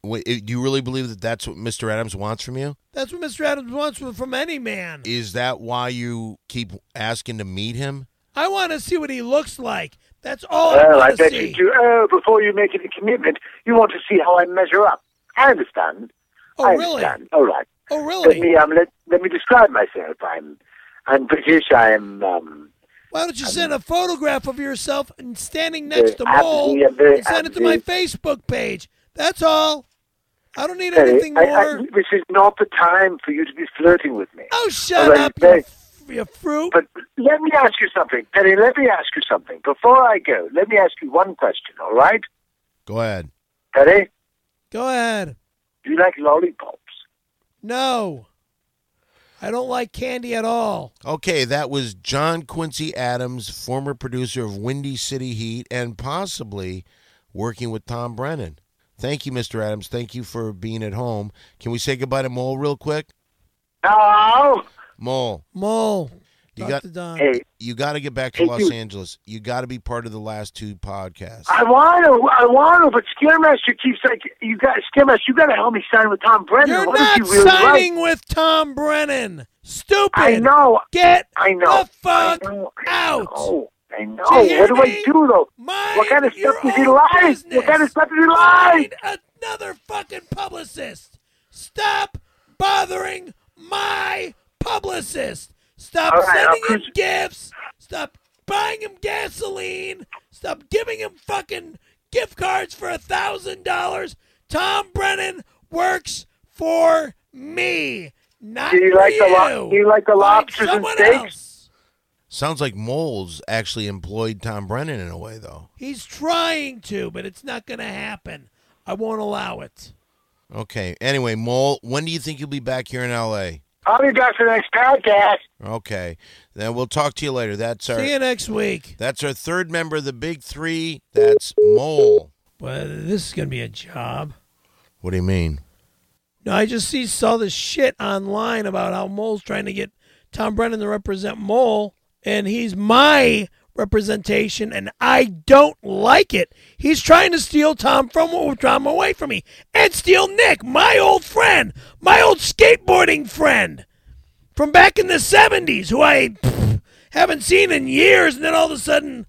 Do you really believe that that's what Mr. Adams wants from you? That's what Mr. Adams wants from any man. Is that why you keep asking to meet him? I want to see what he looks like. That's all I Well, I want to bet see. you do. Before you make any commitment, you want to see how I measure up. I understand. Oh, I really? understand. All right. Oh, Let really? me let me describe myself. I'm British. I'm Why don't you send a photograph of yourself and standing next to absolutely, Mole I'm very and send it to my happy. Facebook page? That's all. I don't need Terry, anything more. this is not the time for you to be flirting with me. Oh, shut All right, up, Terry. you fruit. But let me ask you something, Penny. Let me ask you something. Before I go, let me ask you one question. All right, Go ahead. Penny? Go ahead. Do you like lollipops? No. I don't like candy at all. Okay, that was John Quincy Adams, former producer of Windy City Heat and possibly working with Tom Brennan. Thank you, Mr. Adams. Thank you for being at home. Can we say goodbye to Mole real quick? No. Mole, Mole. You Talk got- to Don. Hey, you got to get back to Hey, Los dude. Angeles. You got to be part of the last two podcasts. I want to, but Scaremaster keeps like, Scaremaster, you got to help me sign with Tom Brennan. You're What does not he really signing with Tom Brennan. Stupid. I know. Get I know. the fuck I know. out. I know. Do you hear What do me? I do though? Mind What kind of your stuff does he own like? business. What kind of stuff does he like? Find another fucking publicist. Stop bothering my publicist. Stop All right, sending I'll him gifts. Stop buying him gasoline. Stop giving him fucking gift cards for $1,000. Tom Brennan works for me, not Do you for like you. do you like the Find lobsters and someone steaks? else. Sounds like Mole's actually employed Tom Brennan in a way, though. He's trying to, but it's not going to happen. I won't allow it. Okay. Anyway, Mole, when do you think you'll be back here in L.A.? I'll be back for the next podcast. Okay. Then we'll talk to you later. That's our See you next week. That's our third member of the Big Three. That's Mole. Well, this is going to be a job. What do you mean? No, I just saw this shit online about how Mole's trying to get Tom Brennan to represent Mole, and he's my representation, and I don't like it. He's trying to steal Tom away from me, and steal Nick, my old friend, my old skateboarding friend from back in the 70s, who I haven't seen in years, and then all of a sudden,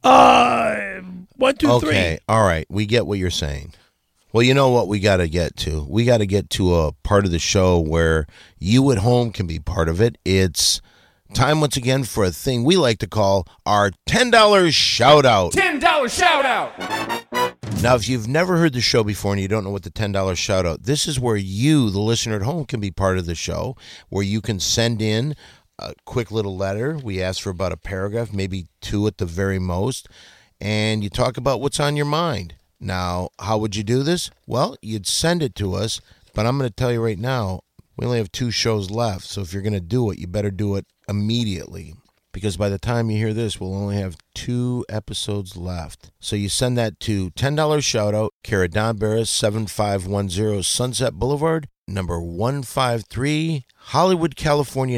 1, 2, 3. Okay. All right. We get what you're saying. Well, you know what we got to get to? We got to get to a part of the show where you at home can be part of it. It's time once again for a thing we like to call our $10 shout out. $10 shout out. Now, if you've never heard the show before and you don't know what the $10 shout out, this is where you, the listener at home, can be part of the show, where you can send in a quick little letter. We ask for about a paragraph, maybe 2 at the very most, and you talk about what's on your mind. Now, how would you do this? Well, you'd send it to us, but I'm going to tell you right now, we only have 2 shows left, so if you're going to do it, you better do it immediately, because by the time you hear this, we'll only have 2 episodes left. So you send that to $10 Shoutout, care of Don Barris, 7510 Sunset Boulevard, number 153, Hollywood, California,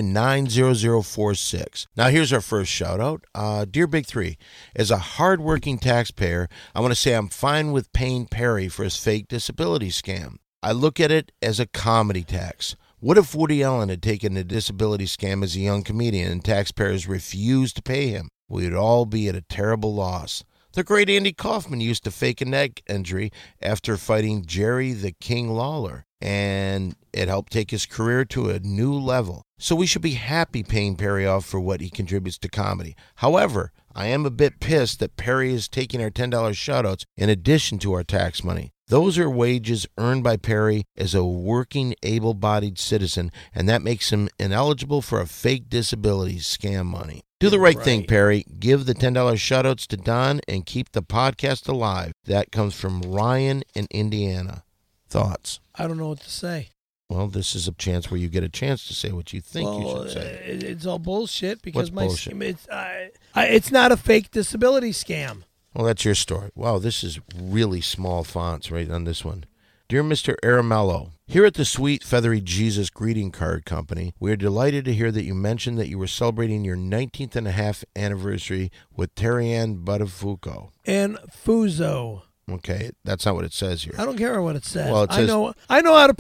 90046. Now here's our first shout-out. Dear Big Three, as a hard-working taxpayer, I want to say I'm fine with paying Perry for his fake disability scam. I look at it as a comedy tax. What if Woody Allen had taken a disability scam as a young comedian and taxpayers refused to pay him? We'd all be at a terrible loss. The great Andy Kaufman used to fake a neck injury after fighting Jerry the King Lawler, and it helped take his career to a new level. So we should be happy paying Perry off for what he contributes to comedy. However, I am a bit pissed that Perry is taking our $10 shoutouts in addition to our tax money. Those are wages earned by Perry as a working, able-bodied citizen, and that makes him ineligible for a fake disability scam money. Do the right thing, Perry. Give the $10 shoutouts to Don and keep the podcast alive. That comes from Ryan in Indiana. Thoughts? I don't know what to say. Well, this is a chance where you get a chance to say what you think you should say. It's all bullshit because What's bullshit? It's not a fake disability scam. Well, that's your story. Wow, this is really small fonts right on this one. Dear Mr. Aramello, here at the Sweet Feathery Jesus Greeting Card Company, we are delighted to hear that you mentioned that you were celebrating your 19th and a half anniversary with Terry Ann Buttafuoco. And Fuzo. Okay, that's not what it says here. I don't care what it says. Well, it says- I know how to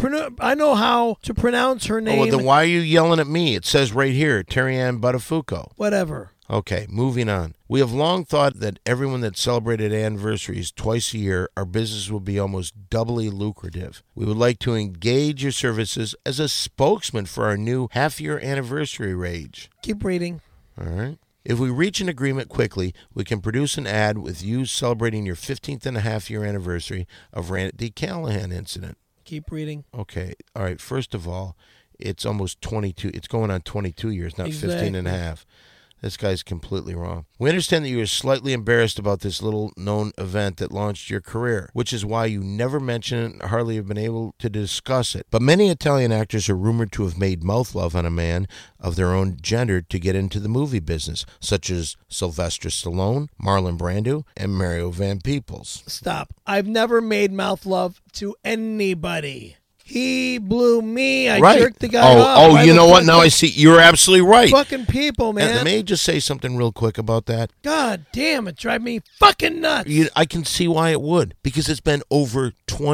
pronounce her Oh, name. well, then why are you yelling at me? It says right here, Terry Ann Buttafuoco. Whatever. Okay, moving on. We have long thought that everyone that celebrated anniversaries twice a year, our business would be almost doubly lucrative. We would like to engage your services as a spokesman for our new half-year anniversary rage. Keep reading. All right. If we reach an agreement quickly, we can produce an ad with you celebrating your 15th and a half year anniversary of Randy Callahan incident. Keep reading. Okay. All right. First of all, it's almost 22. It's going on 22 years, not 15 and a half. This guy's completely wrong. We understand that you are slightly embarrassed about this little-known event that launched your career, which is why you never mention it and hardly have been able to discuss it. But many Italian actors are rumored to have made mouth love on a man of their own gender to get into the movie business, such as Sylvester Stallone, Marlon Brando, and Mario Van Peebles. Stop. I've never made mouth love to anybody. He blew me. I jerked the guy off. Oh, you know what? Now I see. You're absolutely right. Fucking people, man. And may I just say something real quick about that? God damn, it drives me fucking nuts. I can see why it would, because it's been over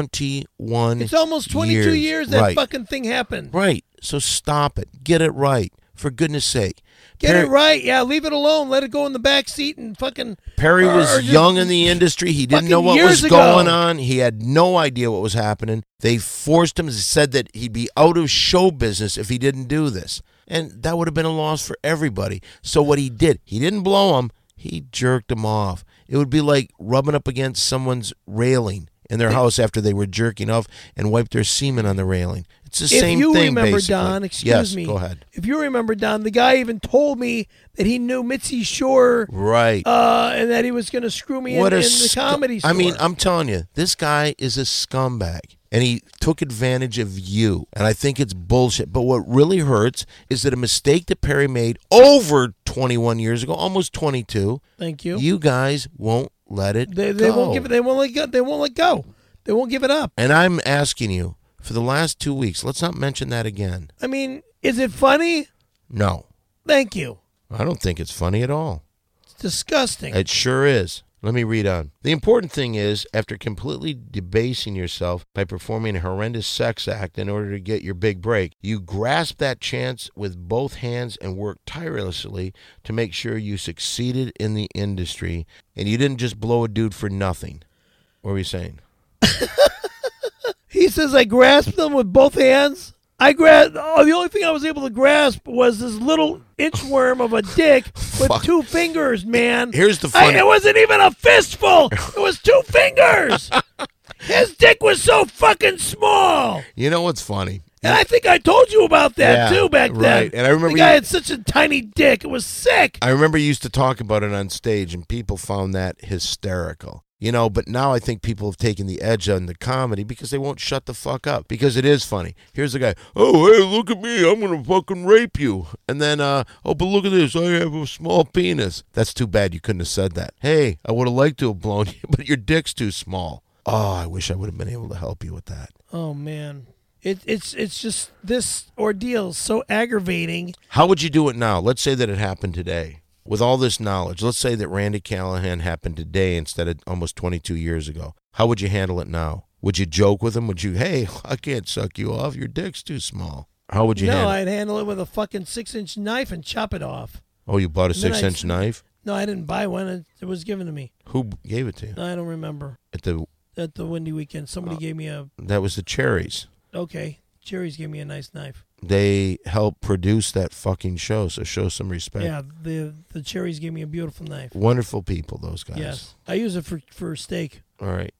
21 It's almost 22 years that fucking thing happened. Right. So stop it. Get it right. For goodness sake. Get it right. Yeah, leave it alone. Let it go in the back seat and fucking... Perry was young in the industry. He didn't know what was going on. He had no idea what was happening. They forced him, said that he'd be out of show business if he didn't do this. And that would have been a loss for everybody. So what he did, he didn't blow him. He jerked him off. It would be like rubbing up against someone's railing in their house after they were jerking off and wiped their semen on the railing. It's the same thing, If you remember, basically. Don, excuse me. Yes, go ahead. If you remember, Don, the guy even told me that he knew Mitzi Shore. Right. And that he was going to screw me in the comedy store. I mean, I'm telling you, this guy is a scumbag. And he took advantage of you. And I think it's bullshit. But what really hurts is that a mistake that Perry made over 21 years ago, almost 22. Thank you. You guys won't let it They go. won't give it. They won't let go. They won't let go. They won't give it up. And I'm asking you, for the last 2 weeks, let's not mention that again. I mean, is it funny? No. Thank you. I don't think it's funny at all. It's disgusting. It sure is. Let me read on. The important thing is, after completely debasing yourself by performing a horrendous sex act in order to get your big break, you grasp that chance with both hands and work tirelessly to make sure you succeeded in the industry, and you didn't just blow a dude for nothing. What were you saying? He says I grasped them with both hands. The only thing I was able to grasp was this little inchworm of a dick with 2 fingers, man. Here's the funny... It wasn't even a fistful. It was 2 fingers. His dick was so fucking small. You know what's funny? And I think I told you about that, too, back then. Right. And I remember the guy had such a tiny dick. It was sick. I remember you used to talk about it on stage, and people found that hysterical. You know, but now I think people have taken the edge on the comedy because they won't shut the fuck up. Because it is funny. Here's the guy, oh, hey, look at me. I'm going to fucking rape you. And then, oh, but look at this. I have a small penis. That's too bad you couldn't have said that. Hey, I would have liked to have blown you, but your dick's too small. Oh, I wish I would have been able to help you with that. Oh, man. It's just this ordeal is so aggravating. How would you do it now? Let's say that it happened today. With all this knowledge, let's say that Randy Callahan happened today instead of almost 22 years ago. How would you handle it now? Would you joke with him? Would you, hey, I can't suck you off. Your dick's too small. How would you handle it? No, I'd handle it with a fucking 6-inch knife and chop it off. Oh, you bought a 6-inch knife? No, I didn't buy one. It was given to me. Who gave it to you? I don't remember. At the Windy Weekend, somebody gave me a... That was the Cherries. Okay. Cherries gave me a nice knife. They helped produce that fucking show, so show some respect. Yeah, the Cherries gave me a beautiful knife. Wonderful people, those guys. Yes. I use it for steak. All right.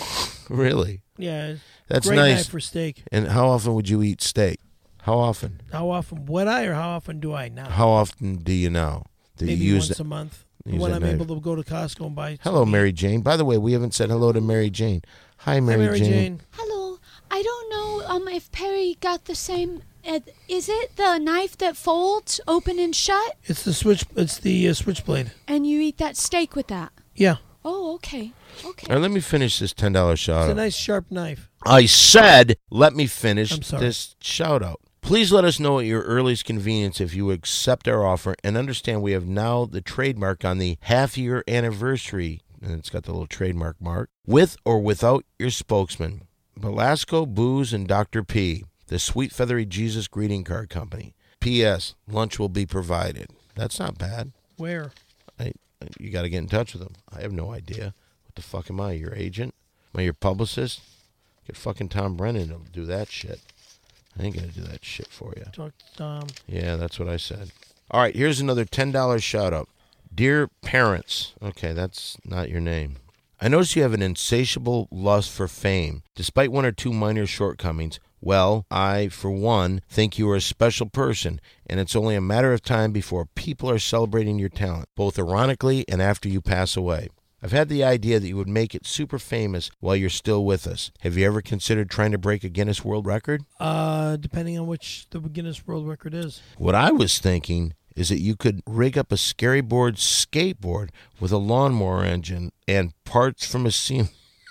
Really? Yeah. That's great nice. Knife for steak. And how often would you eat steak? How often? How often would I, or how often do I now? How often do you now? Do Maybe you use once a month. use When that I'm knife? able to go to Costco and buy... Hello, Mary Jane. By the way, we haven't said hello to Mary Jane. Hi, Mary Jane. Hello. I don't know if Perry got the same... is it the knife that folds open and shut? It's the switchblade. And you eat that steak with that? Yeah. Oh, okay. Okay. All right, let me finish this $10 shout It's out. a nice sharp knife. I said, let me finish I'm sorry. this shout out. Please let us know at your earliest convenience if you accept our offer and understand we have now the trademark on the half-year anniversary and it's got the little trademark mark. With or without your spokesman, Belasco Booze and Dr. P, the Sweet Feathery Jesus Greeting Card Company. P.S. Lunch will be provided. That's not bad. Where? You got to get in touch with them. I have no idea. What the fuck am I, your agent? Am I your publicist? Get fucking Tom Brennan to do that shit. I ain't going to do that shit for you. Talk to Tom. Yeah, that's what I said. All right, here's another $10 shout-out. Dear parents. Okay, that's not your name. I notice you have an insatiable lust for fame. Despite one or two minor shortcomings, well, I, for one, think you are a special person, and it's only a matter of time before people are celebrating your talent, both ironically and after you pass away. I've had the idea that you would make it super famous while you're still with us. Have you ever considered trying to break a Guinness World Record? Depending on which the Guinness World Record is. What I was thinking is that you could rig up a Scaryboard skateboard with a lawnmower engine and parts from a ceiling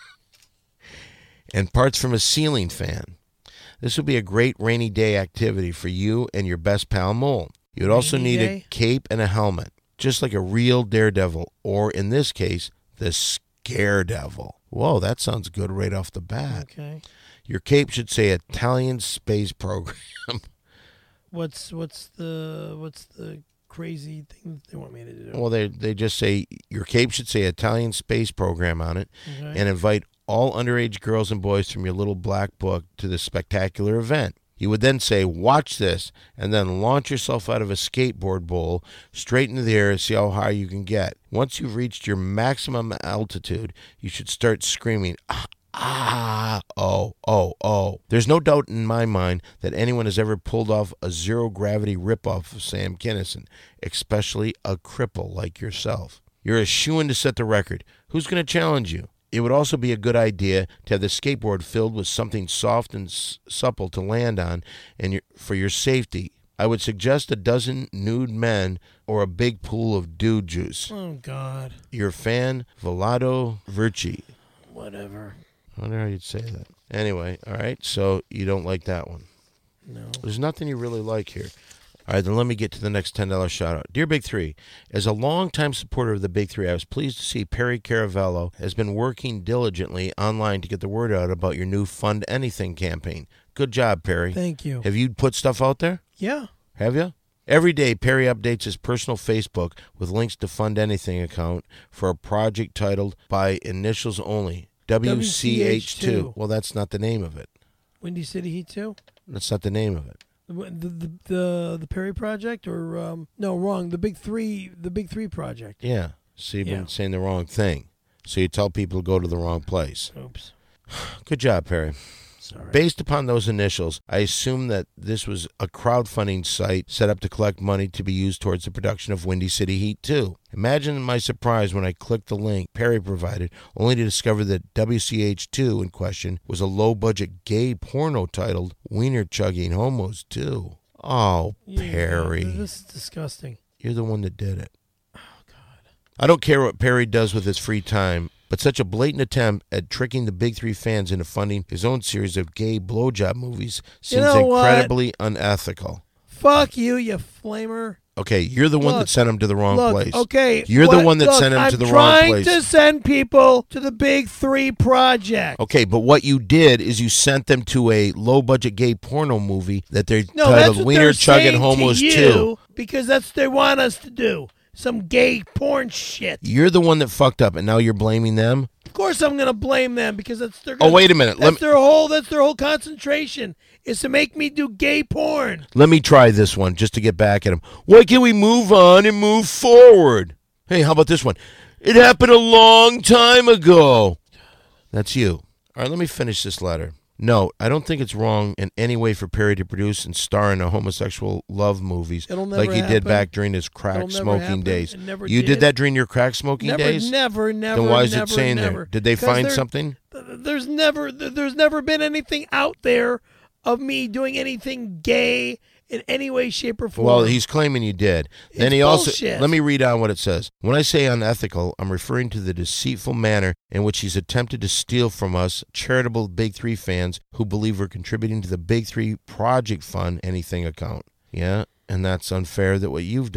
fan. This would be a great rainy day activity for you and your best pal Mole. You'd also need a cape and a helmet, just like a real daredevil, or in this case, the Scaredevil. Whoa, that sounds good right off the bat. Okay. Your cape should say Italian Space Program. What's the crazy thing that they want me to do? Well, they just say your cape should say Italian Space Program on it, and invite all underage girls and boys from your little black book to this spectacular event. You would then say, watch this, and then launch yourself out of a skateboard bowl straight into the air and see how high you can get. Once you've reached your maximum altitude, you should start screaming, oh. There's no doubt in my mind that anyone has ever pulled off a zero-gravity ripoff of Sam Kinison, especially a cripple like yourself. You're a shoo-in to set the record. Who's going to challenge you? It would also be a good idea to have the skateboard filled with something soft and supple to land on and for your safety. I would suggest a dozen nude men or a big pool of dude juice. Oh, God. Your fan, Volado Virci. Whatever. I wonder how you'd say that. Anyway, all right, so you don't like that one. No. There's nothing you really like here. All right, then let me get to the next $10 shout-out. Dear Big Three, as a longtime supporter of the Big Three, I was pleased to see Perry Caravello has been working diligently online to get the word out about your new Fund Anything campaign. Good job, Perry. Thank you. Have you put stuff out there? Yeah. Have you? Every day, Perry updates his personal Facebook with links to Fund Anything account for a project titled By Initials Only, WCH2. Well, that's not the name of it. Windy City Heat 2? That's not the name of it. The Perry Project, or no, wrong. The Big Three Project. Yeah. So you've been saying the wrong thing. So you tell people to go to the wrong place. Oops. Good job, Perry. Sorry. Based upon those initials, I assume that this was a crowdfunding site set up to collect money to be used towards the production of Windy City Heat 2. Imagine my surprise when I clicked the link Perry provided, only to discover that WCH2 in question was a low-budget gay porno titled Wiener Chugging Homos 2. Oh, Perry. This is disgusting. You're the one that did it. Oh, God. I don't care what Perry does with his free time, but such a blatant attempt at tricking the Big Three fans into funding his own series of gay blowjob movies seems incredibly unethical. Fuck you, you flamer. Okay, you're the one that sent him to the wrong place. Okay, you're the one that sent him to the wrong place. I'm trying to send people to the Big Three Project. Okay, but what you did is you sent them to a low-budget gay porno movie that they're titled Wiener Chugging Homos 2. Because that's what they want us to do. Some gay porn shit. You're the one that fucked up, and now you're blaming them? Of course I'm going to blame them, because that's their... Oh, wait a minute. That's their whole concentration, is to make me do gay porn. Let me try this one, just to get back at him. Why can't we move on and move forward? Hey, how about this one? It happened a long time ago. That's you. All right, let me finish this letter. No, I don't think it's wrong in any way for Perry to produce and star in a homosexual love movies like he did back during his crack smoking days. You did that during your crack smoking days? Never. Then why is it saying there? Did they find something? There's never been anything out there of me doing anything gay in any way, shape, or form. Well, he's claiming you did. Then he bullshit. Also, let me read on what it says. When I say unethical, I'm referring to the deceitful manner in which he's attempted to steal from us charitable Big Three fans who believe we're contributing to the Big Three Project Fund Anything account. Yeah, and that's unfair that what you've done.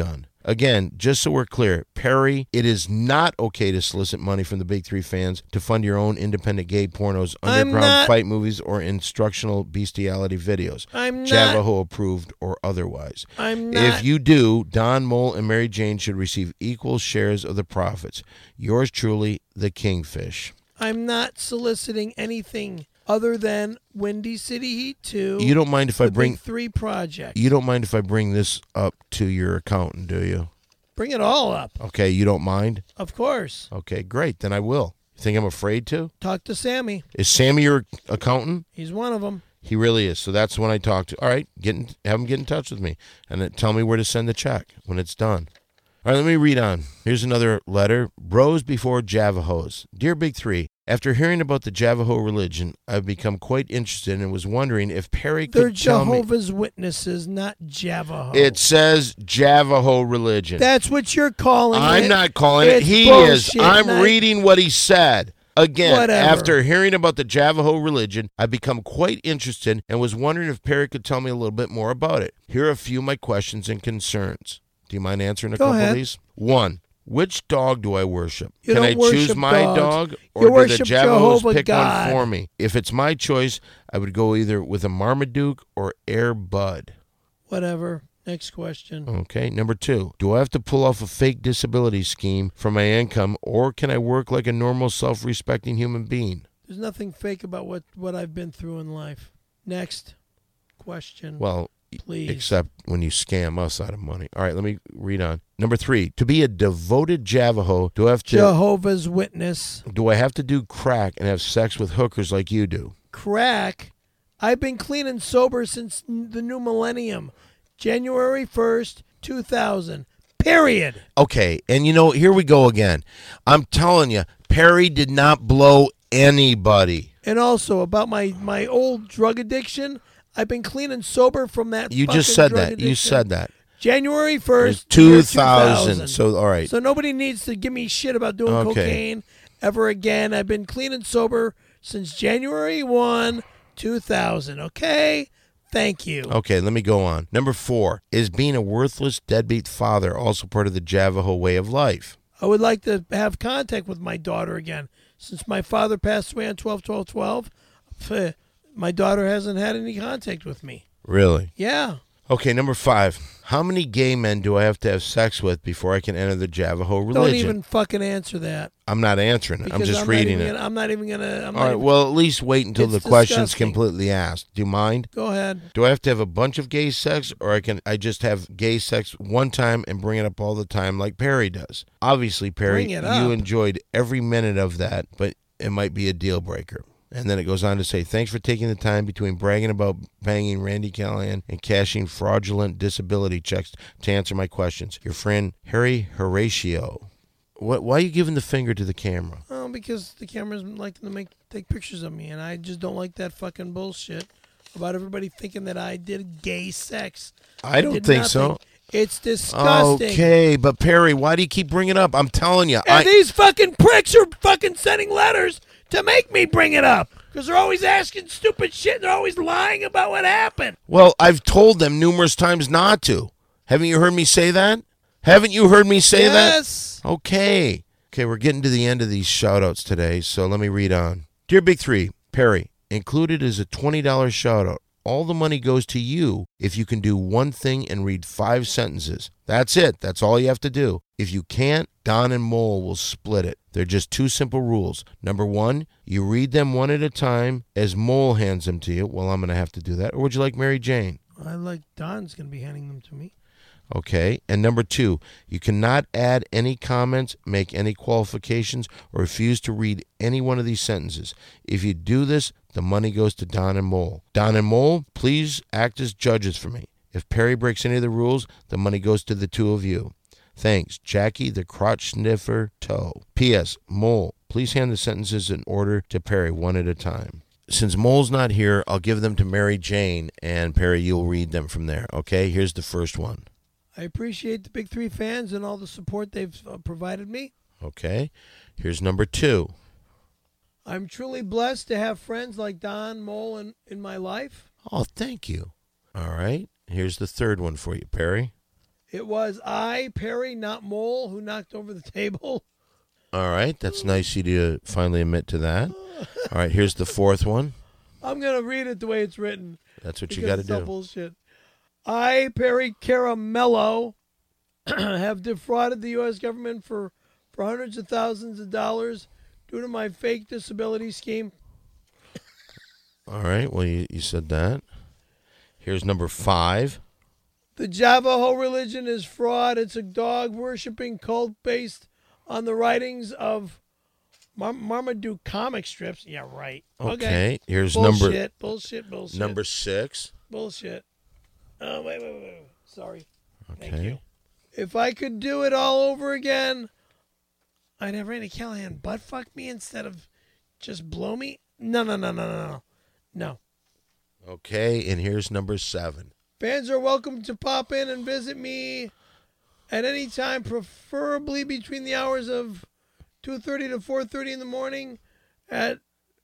Again, just so we're clear, Perry, it is not okay to solicit money from the Big Three fans to fund your own independent gay pornos, underground fight movies, or instructional bestiality videos. I'm not. Javaho approved or otherwise. I'm not. If you do, Don Mole and Mary Jane should receive equal shares of the profits. Yours truly, the Kingfish. I'm not soliciting anything other than Windy City Heat 2. You don't mind if I bring Big Three project. You don't mind if I bring this up to your accountant, do you? Bring it all up. Okay, you don't mind? Of course. Okay, great. Then I will. You think I'm afraid to? Talk to Sammy. Is Sammy your accountant? He's one of them. He really is. So that's when I talk to. All right, have him get in touch with me and then tell me where to send the check when it's done. All right, let me read on. Here's another letter. Bros before Javahos. Dear Big Three, after hearing about the Javaho religion, I've become quite interested and was wondering if Perry They're could tell me. Jehovah's Witnesses, not Javaho. It says Javaho religion. That's what you're calling it. I'm not calling it. It's He bullshit, is. I'm and reading what he said. Again, Whatever. after hearing about the Javaho religion, I've become quite interested and was wondering if Perry could tell me a little bit more about it. Here are a few of my questions and concerns. Do you mind answering a Go couple ahead. of these? 1. Which dog do I worship? You Can I don't choose worship my dogs. dog, You or do the worship Javahos Jehovah pick God. one for me? If it's my choice, I would go either with a Marmaduke or Air Bud. Whatever. Next question. Okay. Number 2, do I have to pull off a fake disability scheme for my income, or can I work like a normal, self-respecting human being? There's nothing fake about what I've been through in life. Next question. Well, please. except when you scam us out of money. All right, let me read on. Number 3, to be a devoted Javaho, do Jehovah's Witness. I have to do crack and have sex with hookers like you do? Crack. I've been clean and sober since the new millennium. January 1st, 2000. Period. Okay, and here we go again. I'm telling you, Perry did not blow anybody. And also about my old drug addiction, I've been clean and sober from that. You fucking just said drug that. addiction. You said that. January 1st, 2000. So, all right. So nobody needs to give me shit about doing Okay. cocaine ever again. I've been clean and sober since January 1, 2000. Okay? Thank you. Okay, let me go on. Number 4, is being a worthless deadbeat father also part of the Javaho way of life? I would like to have contact with my daughter again. Since my father passed away on 12/12/12, my daughter hasn't had any contact with me. Really? Yeah. Okay, number 5. How many gay men do I have to have sex with before I can enter the Javaho religion? Don't even fucking answer that. I'm not answering it. I'm Because just reading it. I'm not even gonna. All right, well, at least wait until the It's question's disgusting. completely asked. Do you mind? Go ahead. Do I have to have a bunch of gay sex, or I just have gay sex one time and bring it up all the time like Perry does? Obviously, Perry, Bring it you up. enjoyed every minute of that, but it might be a deal breaker. And then it goes on to say, thanks for taking the time between bragging about banging Randy Callahan and cashing fraudulent disability checks to answer my questions. Your friend, Harry Horatio. Why are you giving the finger to the camera? Oh, because the cameras like to take pictures of me, and I just don't like that fucking bullshit about everybody thinking that I did gay sex. I don't did think nothing. so. It's disgusting. Okay, but Perry, why do you keep bringing it up? I'm telling you. And these fucking pricks are fucking sending letters to make me bring it up. Because they're always asking stupid shit and they're always lying about what happened. Well, I've told them numerous times not to. Haven't you heard me say that? Haven't you heard me say that? Yes. Okay. Okay, we're getting to the end of these shout-outs today, so let me read on. Dear Big Three, Perry, included is a $20 shout-out. All the money goes to you if you can do one thing and read 5 sentences. That's it. That's all you have to do. If you can't, Don and Mole will split it. They're just 2 simple rules. Number 1, you read them one at a time as Mole hands them to you. Well, I'm going to have to do that. Or would you like Mary Jane? I like Don's going to be handing them to me. Okay. And number 2, you cannot add any comments, make any qualifications, or refuse to read any one of these sentences. If you do this, the money goes to Don and Mole. Don and Mole, please act as judges for me. If Perry breaks any of the rules, the money goes to the 2 of you. Thanks, Jackie the Crotch Sniffer Toe. P.S. Mole, please hand the sentences in order to Perry one at a time. Since Mole's not here, I'll give them to Mary Jane, and Perry, you'll read them from there. Okay, here's the first one. I appreciate the Big Three fans and all the support they've provided me. Okay, here's number 2. I'm truly blessed to have friends like Don, Mole in my life. Oh, thank you. All right, here's the third one for you, Perry. It was I, Perry, not Mole, who knocked over the table. All right, that's nice of you to finally admit to that. All right, here's the fourth one. I'm going to read it the way it's written. That's what you because got to it's all do. bullshit. I, Perry Caramello, have defrauded the U.S. government for hundreds of thousands of dollars due to my fake disability scheme. All right, well, you said that. Here's number 5. The Javaho religion is fraud. It's a dog-worshipping cult based on the writings of Marmaduke comic strips. Yeah, right. Okay, here's Bullshit. number 6. Bullshit. Oh, wait. Sorry. Okay. Thank you. If I could do it all over again, I'd have Randy Callahan butt fuck me instead of just blow me. No. Okay, and here's number 7. Fans are welcome to pop in and visit me at any time, preferably between the hours of 2:30 to 4:30 in the morning at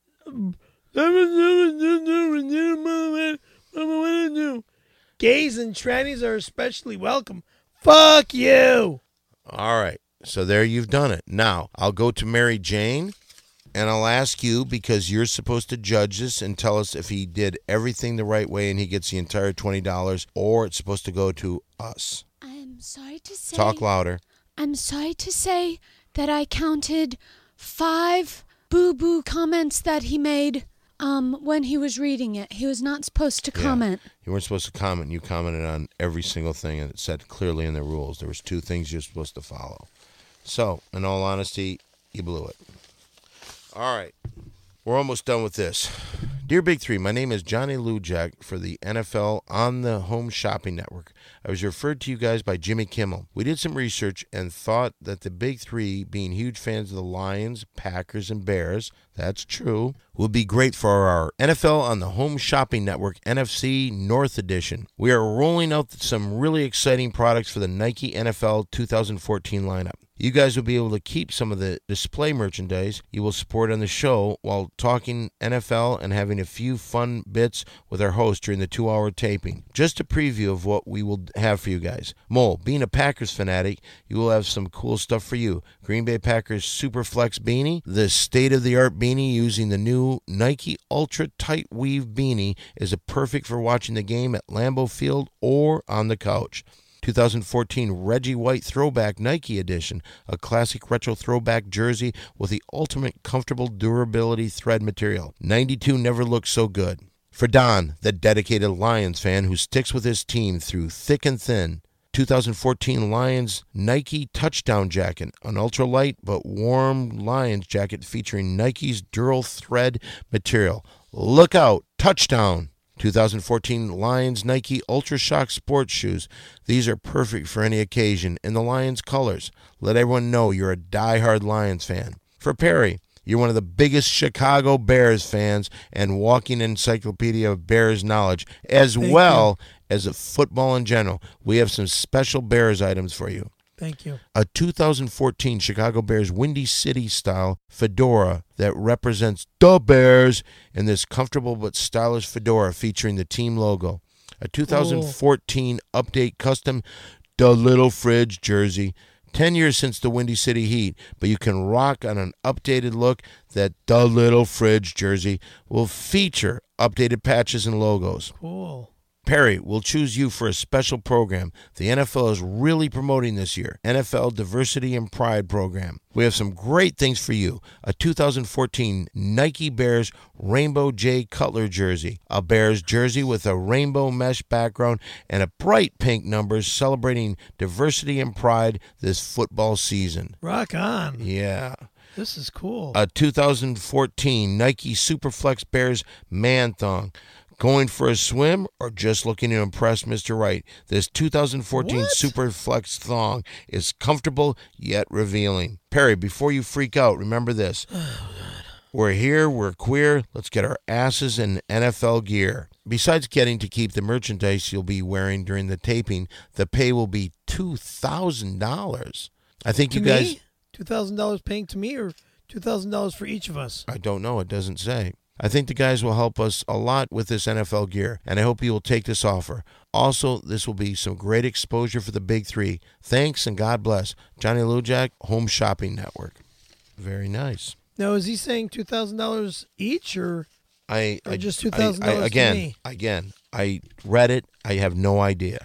gays and trannies are especially welcome. Fuck you. All right, so there you've done it. Now, I'll go to Mary Jane, and I'll ask you, because you're supposed to judge this and tell us if he did everything the right way and he gets the entire $20, or it's supposed to go to us. I'm sorry to say. Talk louder. I'm sorry to say that I counted 5 boo-boo comments that he made when he was reading it. He was not supposed to comment. You weren't supposed to comment. You commented on every single thing, and it said clearly in the rules. There was 2 things you're supposed to follow. So, in all honesty, you blew it. All right. We're almost done with this. Dear Big Three, my name is Johnny Lujak for the NFL on the Home Shopping Network. I was referred to you guys by Jimmy Kimmel. We did some research and thought that the Big Three, being huge fans of the Lions, Packers, and Bears, that's true, would be great for our NFL on the Home Shopping Network NFC North Edition. We are rolling out some really exciting products for the Nike NFL 2014 lineup. You guys will be able to keep some of the display merchandise you will support on the show while talking NFL and having a few fun bits with our host during the 2-hour taping. Just a preview of what we will have for you guys. Mole, being a Packers fanatic, you will have some cool stuff for you. Green Bay Packers Superflex beanie, the state-of-the-art beanie using the new Nike Ultra Tight Weave beanie is perfect for watching the game at Lambeau Field or on the couch. 2014 Reggie White Throwback Nike Edition, a classic retro throwback jersey with the ultimate comfortable durability thread material. 92 never looked so good. For Don, the dedicated Lions fan who sticks with his team through thick and thin, 2014 Lions Nike Touchdown Jacket, an ultralight but warm Lions jacket featuring Nike's dural thread material. Look out, touchdown! 2014 Lions Nike Ultra Shock sports shoes. These are perfect for any occasion in the Lions colors. Let everyone know you're a diehard Lions fan. For Perry, you're one of the biggest Chicago Bears fans and walking encyclopedia of Bears knowledge, as well as of football in general. We have some special Bears items for you. Thank you. A 2014 Chicago Bears Windy City style fedora that represents the Bears in this comfortable but stylish fedora featuring the team logo. A 2014 update custom The Little Fridge jersey. 10 years since the Windy City Heat, but you can rock on an updated look that The Little Fridge jersey will feature updated patches and logos. Cool. Perry, we'll choose you for a special program the NFL is really promoting this year, NFL Diversity and Pride Program. We have some great things for you. A 2014 Nike Bears Rainbow J Cutler jersey, a Bears jersey with a rainbow mesh background and a bright pink numbers celebrating diversity and pride this football season. Rock on. Yeah. This is cool. A 2014 Nike Superflex Bears Man Thong. Going for a swim or just looking to impress Mr. Right? This 2014 Superflex thong is comfortable yet revealing. Perry, before you freak out, remember this. We're here, we're queer, let's get our asses in NFL gear. Besides getting to keep the merchandise you'll be wearing during the taping, the pay will be $2,000. I think to you guys... $2,000 paying to me or $2,000 for each of us? I don't know, it doesn't say. I think the guys will help us a lot with this NFL gear, and I hope you will take this offer. Also, this will be some great exposure for the Big Three. Thanks, and God bless. Johnny Lujak, Home Shopping Network. Very nice. Now, is he saying $2,000 each, or just $2,000 to me? Again, I read it. I have no idea.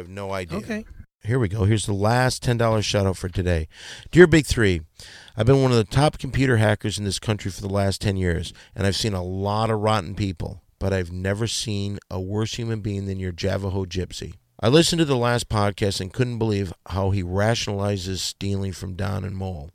Okay. Here we go. Here's the last $10 shout out for today. Dear Big Three, I've been one of the top computer hackers in this country for the last 10 years, and I've seen a lot of rotten people, but I've never seen a worse human being than your Javaho Gypsy. I listened to the last podcast and couldn't believe how he rationalizes stealing from Don and Mole.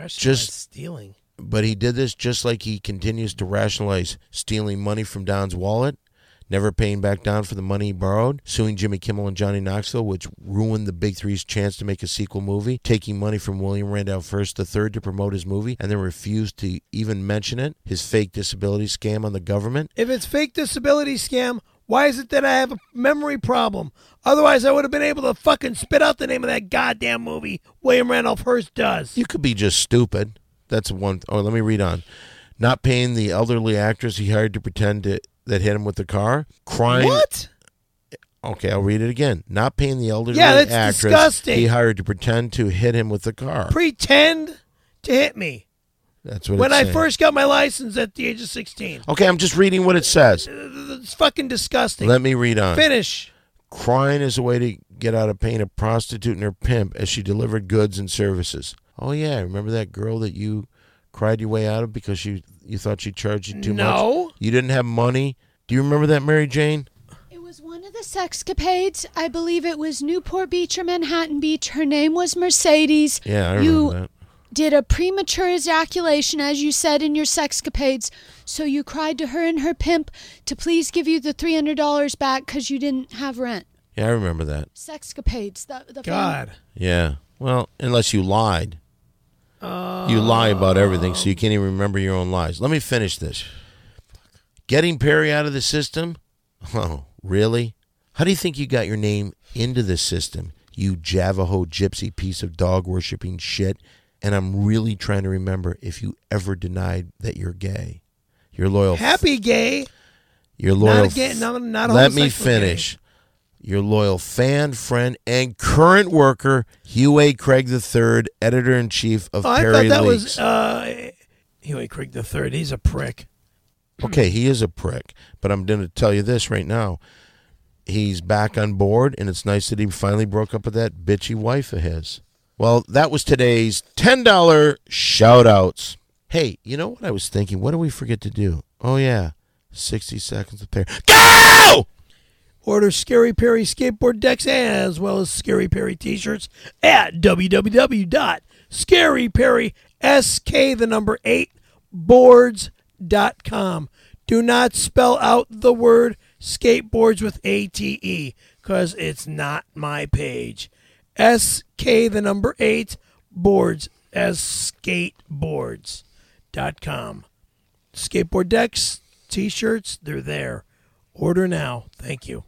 Stealing. But he did this just like he continues to rationalize stealing money from Don's wallet, never paying back Don for the money he borrowed, suing Jimmy Kimmel and Johnny Knoxville, which ruined the Big Three's chance to make a sequel movie, taking money from William Randolph Hearst III to promote his movie, and then refused to even mention it, his fake disability scam on the government. If it's fake disability scam, why is it that I have a memory problem? Otherwise, I would have been able to fucking spit out the name of that goddamn movie William Randolph Hearst does. You could be just stupid. That's one. Oh, let me read on. Not paying the elderly actress he hired to pretend that hit him with the car. Crying. What? Okay, I'll read it again. Not paying the elderly that's actress disgusting. he hired to pretend to hit him with the car. Pretend to hit me. That's what when it's I saying. First got my license at the age of 16. Okay, I'm just reading what it says. It's fucking disgusting. Let me read on. Finish. Crying is a way to get out of paying a prostitute and her pimp as she delivered goods and services. Oh, yeah. Remember that girl that you cried your way out of because you thought she charged you too much? No. You didn't have money? Do you remember that, Mary Jane? It was one of the sexcapades. I believe it was Newport Beach or Manhattan Beach. Her name was Mercedes. Yeah, I remember that. Did a premature ejaculation, as you said in your sexcapades, so you cried to her and her pimp to please give you the $300 back because you didn't have rent. Yeah, I remember that. Sexcapades. The God. Yeah. Well, unless you lied. You lie about everything, so you can't even remember your own lies. Let me finish this. Getting Perry out of the system? Oh, really? How do you think you got your name into the system, you Javaho Gypsy piece of dog-worshipping shit? And I'm really trying to remember if you ever denied that you're gay. You're loyal. Happy gay. You're loyal. Not gay. Not let me homosexual finish. Gay. Your loyal fan, friend, and current worker, Hugh A. Craig III, editor-in-chief of Perry I thought that Leaks. was Hugh A. Craig III. He's a prick. Okay, he is a prick, but I'm going to tell you this right now. He's back on board, and it's nice that he finally broke up with that bitchy wife of his. Well, that was today's $10 shout-outs. Hey, you know what I was thinking? What did we forget to do? Oh, yeah, 60 seconds of Perry. Go! Order Scary Perry skateboard decks as well as Scary Perry t-shirts at www.scaryperry8boards.com. Do not spell out the word skateboards with ATE because it's not my page. SK8 boards as skateboards.com. Skateboard decks, t-shirts, they're there. Order now. Thank you.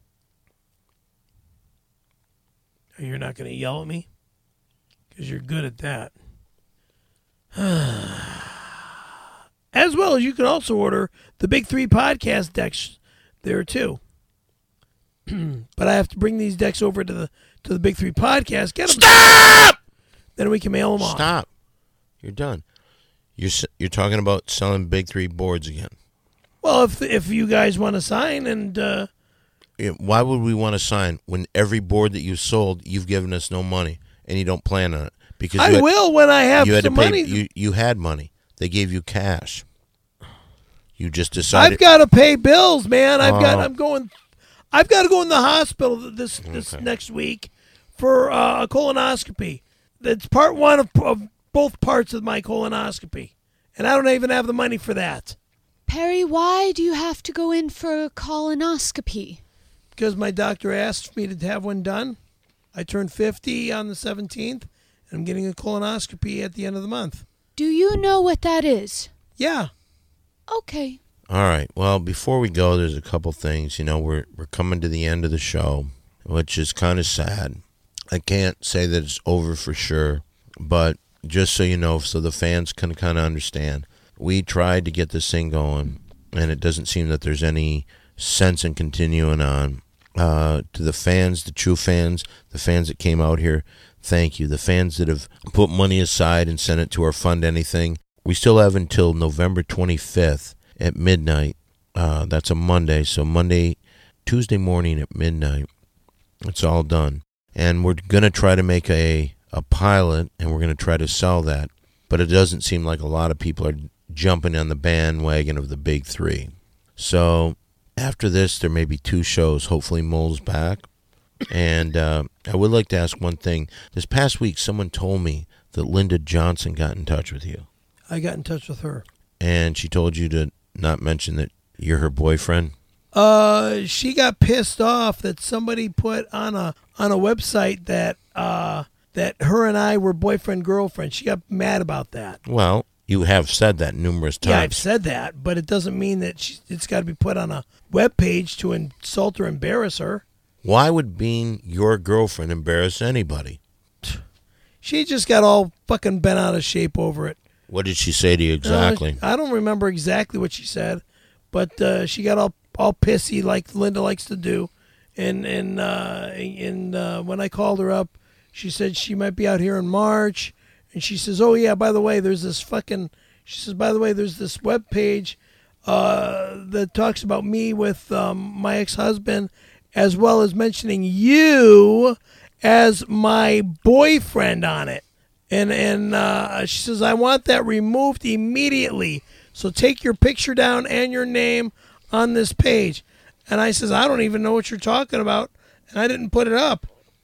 You're not going to yell at me? Because you're good at that. As well as you can also order the Big Three podcast decks there too. But I have to bring these decks over to the Big Three podcast. Get them. Stop! Then we can mail them off. Stop. You're done. You're talking about selling Big Three boards again. Well, if you guys want to sign and... Why would we want to sign when every board that you sold, you've given us no money and you don't plan on it? Because I will when I have some money. You had money. They gave you cash. You just decided. I've got to pay bills, man. I've got to go in the hospital this next week for a colonoscopy. That's part one of both parts of my colonoscopy, and I don't even have the money for that. Perry, why do you have to go in for a colonoscopy? Because my doctor asked me to have one done. I turned 50 on the 17th, and I'm getting a colonoscopy at the end of the month. Do you know what that is? Yeah. Okay. All right. Well, before we go, there's a couple things. You know, we're coming to the end of the show, which is kind of sad. I can't say that it's over for sure, but just so you know, so the fans can kind of understand, we tried to get this thing going and it doesn't seem that there's any sense in continuing on. To the fans, the true fans, the fans that came out here, thank you. The fans that have put money aside and sent it to our Fund Anything. We still have until November 25th at midnight. That's a Monday, so Tuesday morning at midnight, it's all done. And we're going to try to make a pilot, and we're going to try to sell that. But it doesn't seem like a lot of people are jumping on the bandwagon of the big three. So after this, there may be 2 shows. Hopefully Mole's back. And I would like to ask one thing. This past week, someone told me that Linda Johnson got in touch with you. I got in touch with her. And she told you to not mention that you're her boyfriend? She got pissed off that somebody put on a website that her and I were boyfriend-girlfriend. She got mad about that. Well, you have said that numerous times. Yeah, I've said that, but it doesn't mean that it's got to be put on a webpage to insult or embarrass her. Why would being your girlfriend embarrass anybody? She just got all fucking bent out of shape over it. What did she say to you exactly? I don't remember exactly what she said, but she got all pissy like Linda likes to do. And when I called her up, she said she might be out here in March. And she says, oh, yeah, by the way, there's this web page that talks about me with my ex-husband, as well as mentioning you as my boyfriend on it. And she says, I want that removed immediately. So take your picture down and your name on this page. And I says, I don't even know what you're talking about. And I didn't put it up.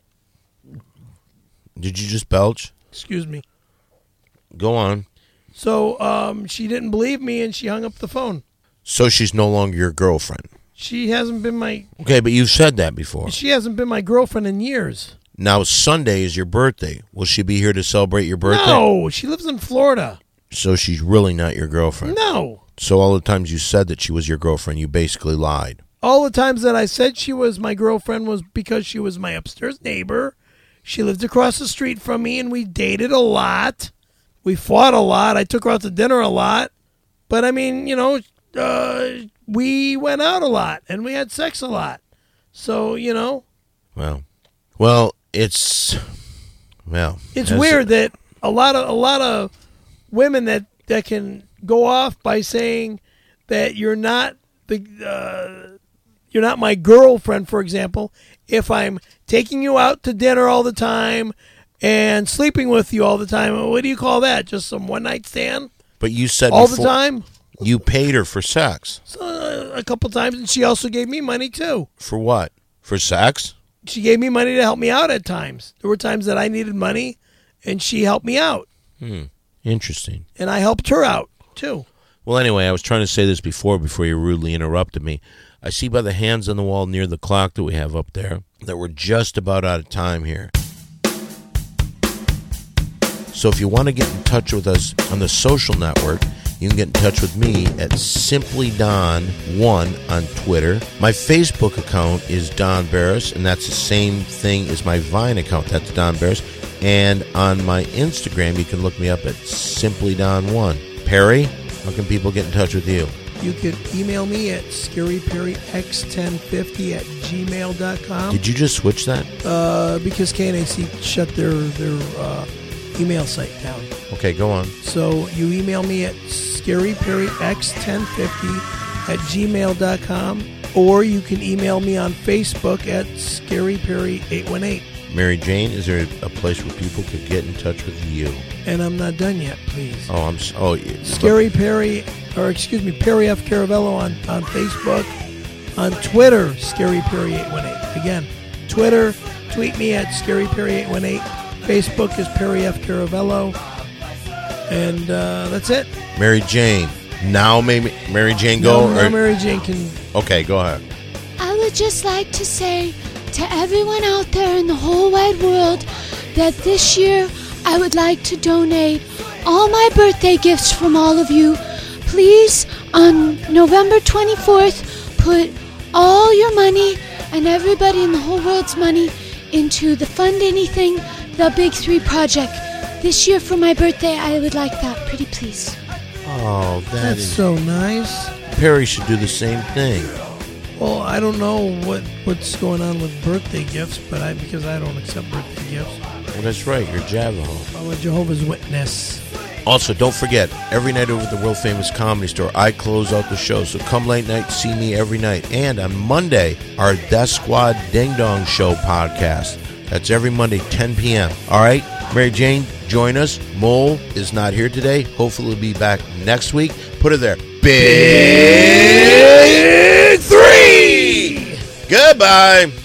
Did you just belch? Excuse me. Go on. So she didn't believe me and she hung up the phone. So she's no longer your girlfriend? She hasn't been my... Okay, but you've said that before. She hasn't been my girlfriend in years. Now, Sunday is your birthday. Will she be here to celebrate your birthday? No, she lives in Florida. So she's really not your girlfriend? No. So all the times you said that she was your girlfriend, you basically lied? All the times that I said she was my girlfriend was because she was my upstairs neighbor. She lived across the street from me, and we dated a lot. We fought a lot. I took her out to dinner a lot. But, I mean, you know, we went out a lot, and we had sex a lot. So, you know. Well, it's weird that a lot of women that can go off by saying that you're not my girlfriend, for example, if I'm taking you out to dinner all the time and sleeping with you all the time. What do you call that? Just some one night stand? But you said all before, the time? You paid her for sex. So, a couple times, and she also gave me money too. For what? For sex? She gave me money to help me out at times. There were times that I needed money, and she helped me out. Interesting. And I helped her out, too. Well, anyway, I was trying to say this before you rudely interrupted me. I see by the hands on the wall near the clock that we have up there that we're just about out of time here. So if you want to get in touch with us on the social network, you can get in touch with me at SimplyDon1 on Twitter. My Facebook account is Don Barris, and that's the same thing as my Vine account. That's Don Barris. And on my Instagram, you can look me up at SimplyDon1. Perry, how can people get in touch with you? You could email me at scaryperryx1050@gmail.com. Did you just switch that? Because KNAC shut their email site down. Okay, go on. So you email me at scaryperryx1050@gmail.com, or you can email me on Facebook at scaryperry818. Mary Jane, is there a place where people could get in touch with you? And I'm not done yet, please. Scary Perry, Perry F. Caravello on Facebook. On Twitter, Scary Perry 818. Again, Twitter, tweet me at Scary Perry 818. Facebook is Perry F. Caravello. And that's it. Mary Jane. Now maybe Mary Jane go? No, Mary Jane can... Okay, go ahead. I would just like to say to everyone out there in the whole wide world that this year I would like to donate all my birthday gifts from all of you. Please, on November 24th, put all your money and everybody in the whole world's money into the Fund Anything, the Big 3 project. This year for my birthday, I would like that, pretty please. Oh, that's so nice. Perry should do the same thing. Well, I don't know what's going on with birthday gifts, but because I don't accept birthday gifts. Well, that's right. You're Javaho. I'm a Jehovah's Witness. Also, don't forget, every night over at the World Famous Comedy Store, I close out the show. So come late night, see me every night. And on Monday, our Death Squad Ding Dong Show podcast. That's every Monday, 10 p.m. All right? Mary Jane, join us. Mole is not here today. Hopefully he'll be back next week. Put her there. Big 3! Goodbye.